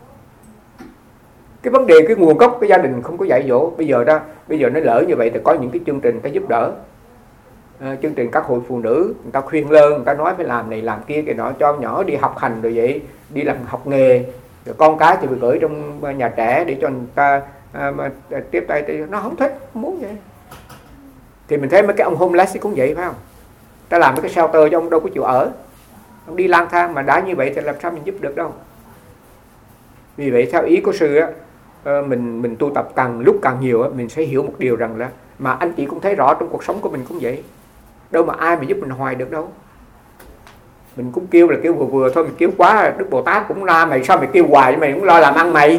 [SPEAKER 1] Cái vấn đề cái nguồn gốc cái gia đình không có dạy dỗ. Bây giờ nó lỡ như vậy thì có những cái chương trình phải giúp đỡ. chương trình các hội phụ nữ, người ta khuyên lơn, người ta nói phải làm này làm kia, cái nọ, cho nhỏ đi học hành rồi vậy, đi làm học nghề, rồi con cái thì phải gửi trong nhà trẻ để cho người ta mà tiếp tay, nó không thích, không muốn vậy. Thì mình thấy mấy cái ông homeless cũng vậy phải không? Ta làm mấy cái shelter cho ông đâu có chịu ở, ông đi lang thang, mà đã như vậy thì làm sao mình giúp được đâu. Vì vậy theo ý của sư á, mình tu tập càng lúc càng nhiều á, mình sẽ hiểu một điều rằng là, mà anh chị cũng thấy rõ trong cuộc sống của mình cũng vậy, đâu mà ai mà giúp mình hoài được đâu. Mình cũng kêu là kêu vừa vừa thôi, mình kêu quá Đức Bồ Tát cũng la mày, sao mày kêu hoài, mày cũng lo làm ăn mày.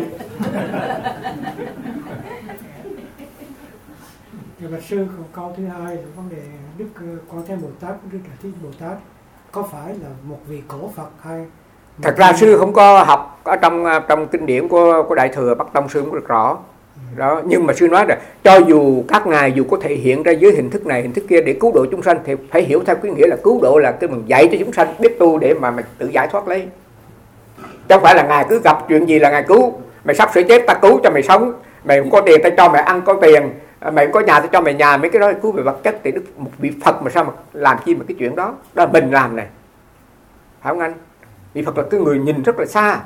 [SPEAKER 5] Và sư còn câu thứ hai là vấn đề Đức Quan Thế Bồ Tát, Đức Đại Thế Bồ Tát có phải là một vị cổ Phật hay?
[SPEAKER 1] Thật ra sư không có học ở trong kinh điển của Đại Thừa Bắc Tông, sư không được rõ đó, nhưng mà sư nói là cho dù các ngài dù có thể hiện ra dưới hình thức này hình thức kia để cứu độ chúng sanh, thì phải hiểu theo cái nghĩa là cứu độ là cái mình dạy cho chúng sanh biết tu để mà tự giải thoát lấy, chứ không phải là ngài cứ gặp chuyện gì là ngài cứu. Mày sắp sửa chết ta cứu cho mày sống, mày không có tiền ta cho mày ăn có tiền, mày không có nhà ta cho mày nhà, mấy cái đó là cứu về vật chất. Thì một vị Phật mà sao mà làm chi mà cái chuyện đó, đó là mình làm này, phải không anh? Vị Phật là cái người nhìn rất là xa.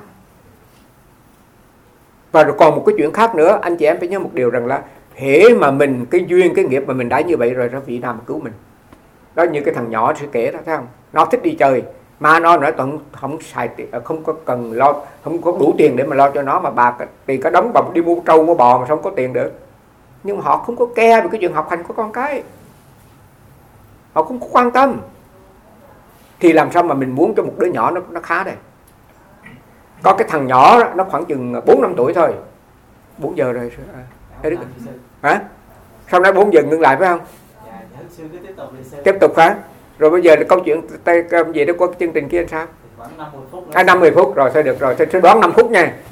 [SPEAKER 1] Và rồi còn một cái chuyện khác nữa, anh chị em phải nhớ một điều rằng là hễ mà mình cái duyên cái nghiệp mà mình đã như vậy rồi, đó vị nào mà cứu mình. Đó như cái thằng nhỏ sẽ kể đó, thấy không? Nó thích đi chơi, mà nó nói toàn không xài tiền, không có cần lo, không có đủ tiền để mà lo cho nó, mà bà tiền cả đống bà đi mua trâu mua bò mà sao không có tiền được. Nhưng mà họ không có care về cái chuyện học hành của con cái, họ không có quan tâm. Thì làm sao mà mình muốn cho một đứa nhỏ nó khá đây? Có cái thằng nhỏ đó, nó khoảng chừng 4-5 tuổi thôi. 4 giờ rồi. Hả? Sau đó 4 giờ ngưng lại phải không? Tiếp tục phải. Rồi bây giờ câu chuyện gì đó có chương trình kia làm sao?
[SPEAKER 6] Khoảng 5-10 phút.
[SPEAKER 1] 50 phút rồi, thôi được rồi, thôi đoán 5 phút nha.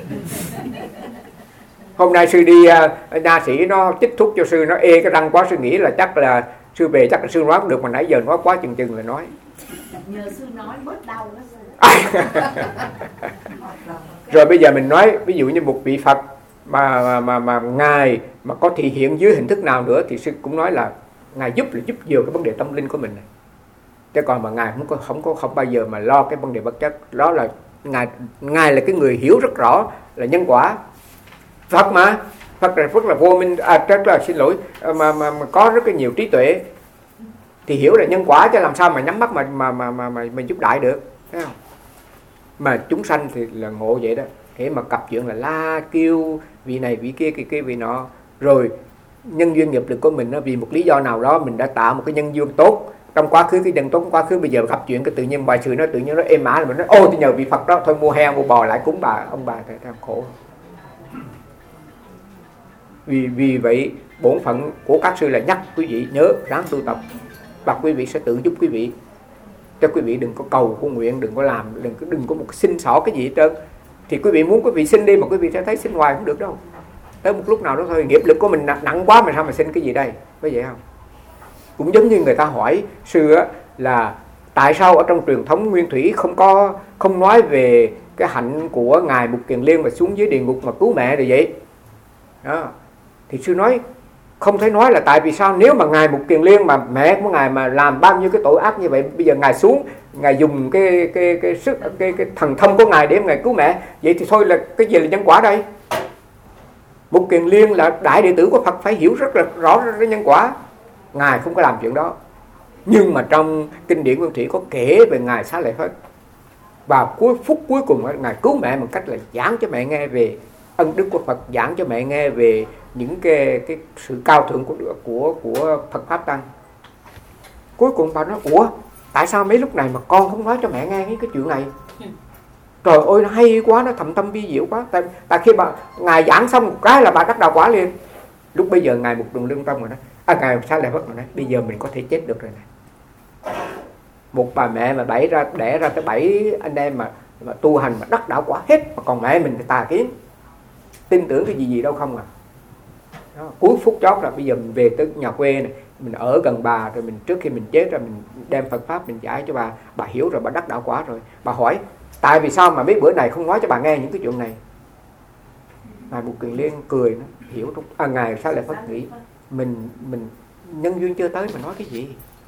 [SPEAKER 1] Hôm nay sư đi nha sĩ nó chích thuốc cho sư, nó ê cái răng quá, sư nghĩ là chắc là sư về chắc là sư nói không được, mà nãy giờ nói quá chừng là nói.
[SPEAKER 2] Nhờ sư nói bớt đau đó sư.
[SPEAKER 1] Rồi bây giờ mình nói ví dụ như một vị Phật mà ngài mà có thể hiện dưới hình thức nào nữa thì sư cũng nói là ngài giúp nhiều cái vấn đề tâm linh của mình này. Chứ còn mà ngài không bao giờ mà lo cái vấn đề vật chất. Đó là ngài là cái người hiểu rất rõ là nhân quả. Phật mà Phật là rất là vô minh, rất là xin lỗi, mà có rất là nhiều trí tuệ thì hiểu là nhân quả, chứ làm sao mà nhắm mắt mà giúp đại được, thấy không? Mà chúng sanh thì là ngộ vậy đó. Thế mà cặp chuyện là la kêu vị này vị kia kỳ kia vị nọ, rồi nhân duyên nghiệp lực của mình nó vì một lý do nào đó mình đã tạo một cái nhân duyên tốt trong quá khứ, cái nhân tốt quá khứ, bây giờ gặp chuyện cái tự nhiên bài sự nó tự nhiên nó êm ả, là mình nói ôi tôi nhờ vị Phật đó thôi mua heo mua bò lại cúng ông bà thì khổ. Vì vậy bổn phận của các sư là nhắc quý vị nhớ ráng tu tập, và quý vị sẽ tự giúp quý vị. Cho quý vị đừng có cầu có nguyện, đừng có làm, đừng có một xin xỏ cái gì hết trơn. Thì quý vị muốn quý vị xin đi mà quý vị sẽ thấy xin hoài không được đâu. Tới một lúc nào đó thôi, nghiệp lực của mình nặng quá mà sao mà xin cái gì đây, có vậy không? Cũng giống như người ta hỏi sư á, là tại sao ở trong truyền thống nguyên thủy không nói về cái hạnh của ngài Mục Kiền Liên mà xuống dưới địa ngục mà cứu mẹ rồi vậy đó. Thì sư nói không thể nói là tại vì sao, nếu mà ngài Mục Kiền Liên mà mẹ của ngài mà làm bao nhiêu cái tội ác như vậy, bây giờ ngài xuống, ngài dùng cái sức cái thần thông của ngài để ngài cứu mẹ, vậy thì thôi là cái gì là nhân quả đây? Mục Kiền Liên là đại đệ tử của Phật, phải hiểu rất là rõ cái nhân quả. Ngài không có làm chuyện đó, nhưng mà trong kinh điển nguyên thủy có kể về ngài Xá Lợi Phất, và phút cuối cùng ngài cứu mẹ bằng cách là giảng cho mẹ nghe về ân đức của Phật, giảng cho mẹ nghe về những cái sự cao thượng của Phật pháp tăng. Cuối cùng bà nói ủa tại sao mấy lúc này mà con không nói cho mẹ nghe cái chuyện này? Trời ơi nó hay quá, nó thầm tâm vi diệu quá. Tại khi mà ngài giảng xong một cái là bà đắc đạo quả liền. Lúc bây giờ ngài Mục Kiền Liên tâm rồi đó, ngài Xá Lợi Phất rồi nói bây giờ mình có thể chết được rồi này. Một bà mẹ mà đẻ ra tới 7 anh em mà tu hành mà đắc đạo quả hết, mà còn mẹ mình thì tà kiến, tin tưởng cái gì đâu không à. Đó, cuối phút chót là bây giờ mình về tới nhà quê này, mình ở gần bà, rồi mình trước khi mình chết ra mình đem Phật pháp mình giải cho bà hiểu rồi, bà đắc đạo quả rồi. Bà hỏi tại vì sao mà mấy bữa này không nói cho bà nghe những cái chuyện này? Ngài Mục Kiền Liên cười nó hiểu ngài Xá Lợi Phất nghĩ mình nhân duyên chưa tới mà nói cái gì.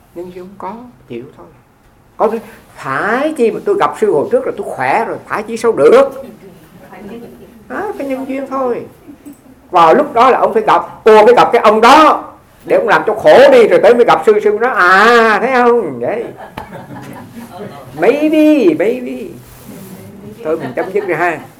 [SPEAKER 1] nhân duyên không có, chịu thôi. Có phải chi mà tôi gặp sư hồi trước là tôi khỏe rồi, phải chi sao được. Đó, cái nhân duyên thôi. Vào lúc đó là ông phải gặp cái ông đó để ông làm cho khổ đi, rồi tới mới gặp sư nó thấy không vậy. Maybe thôi mình chấm dứt rồi ha.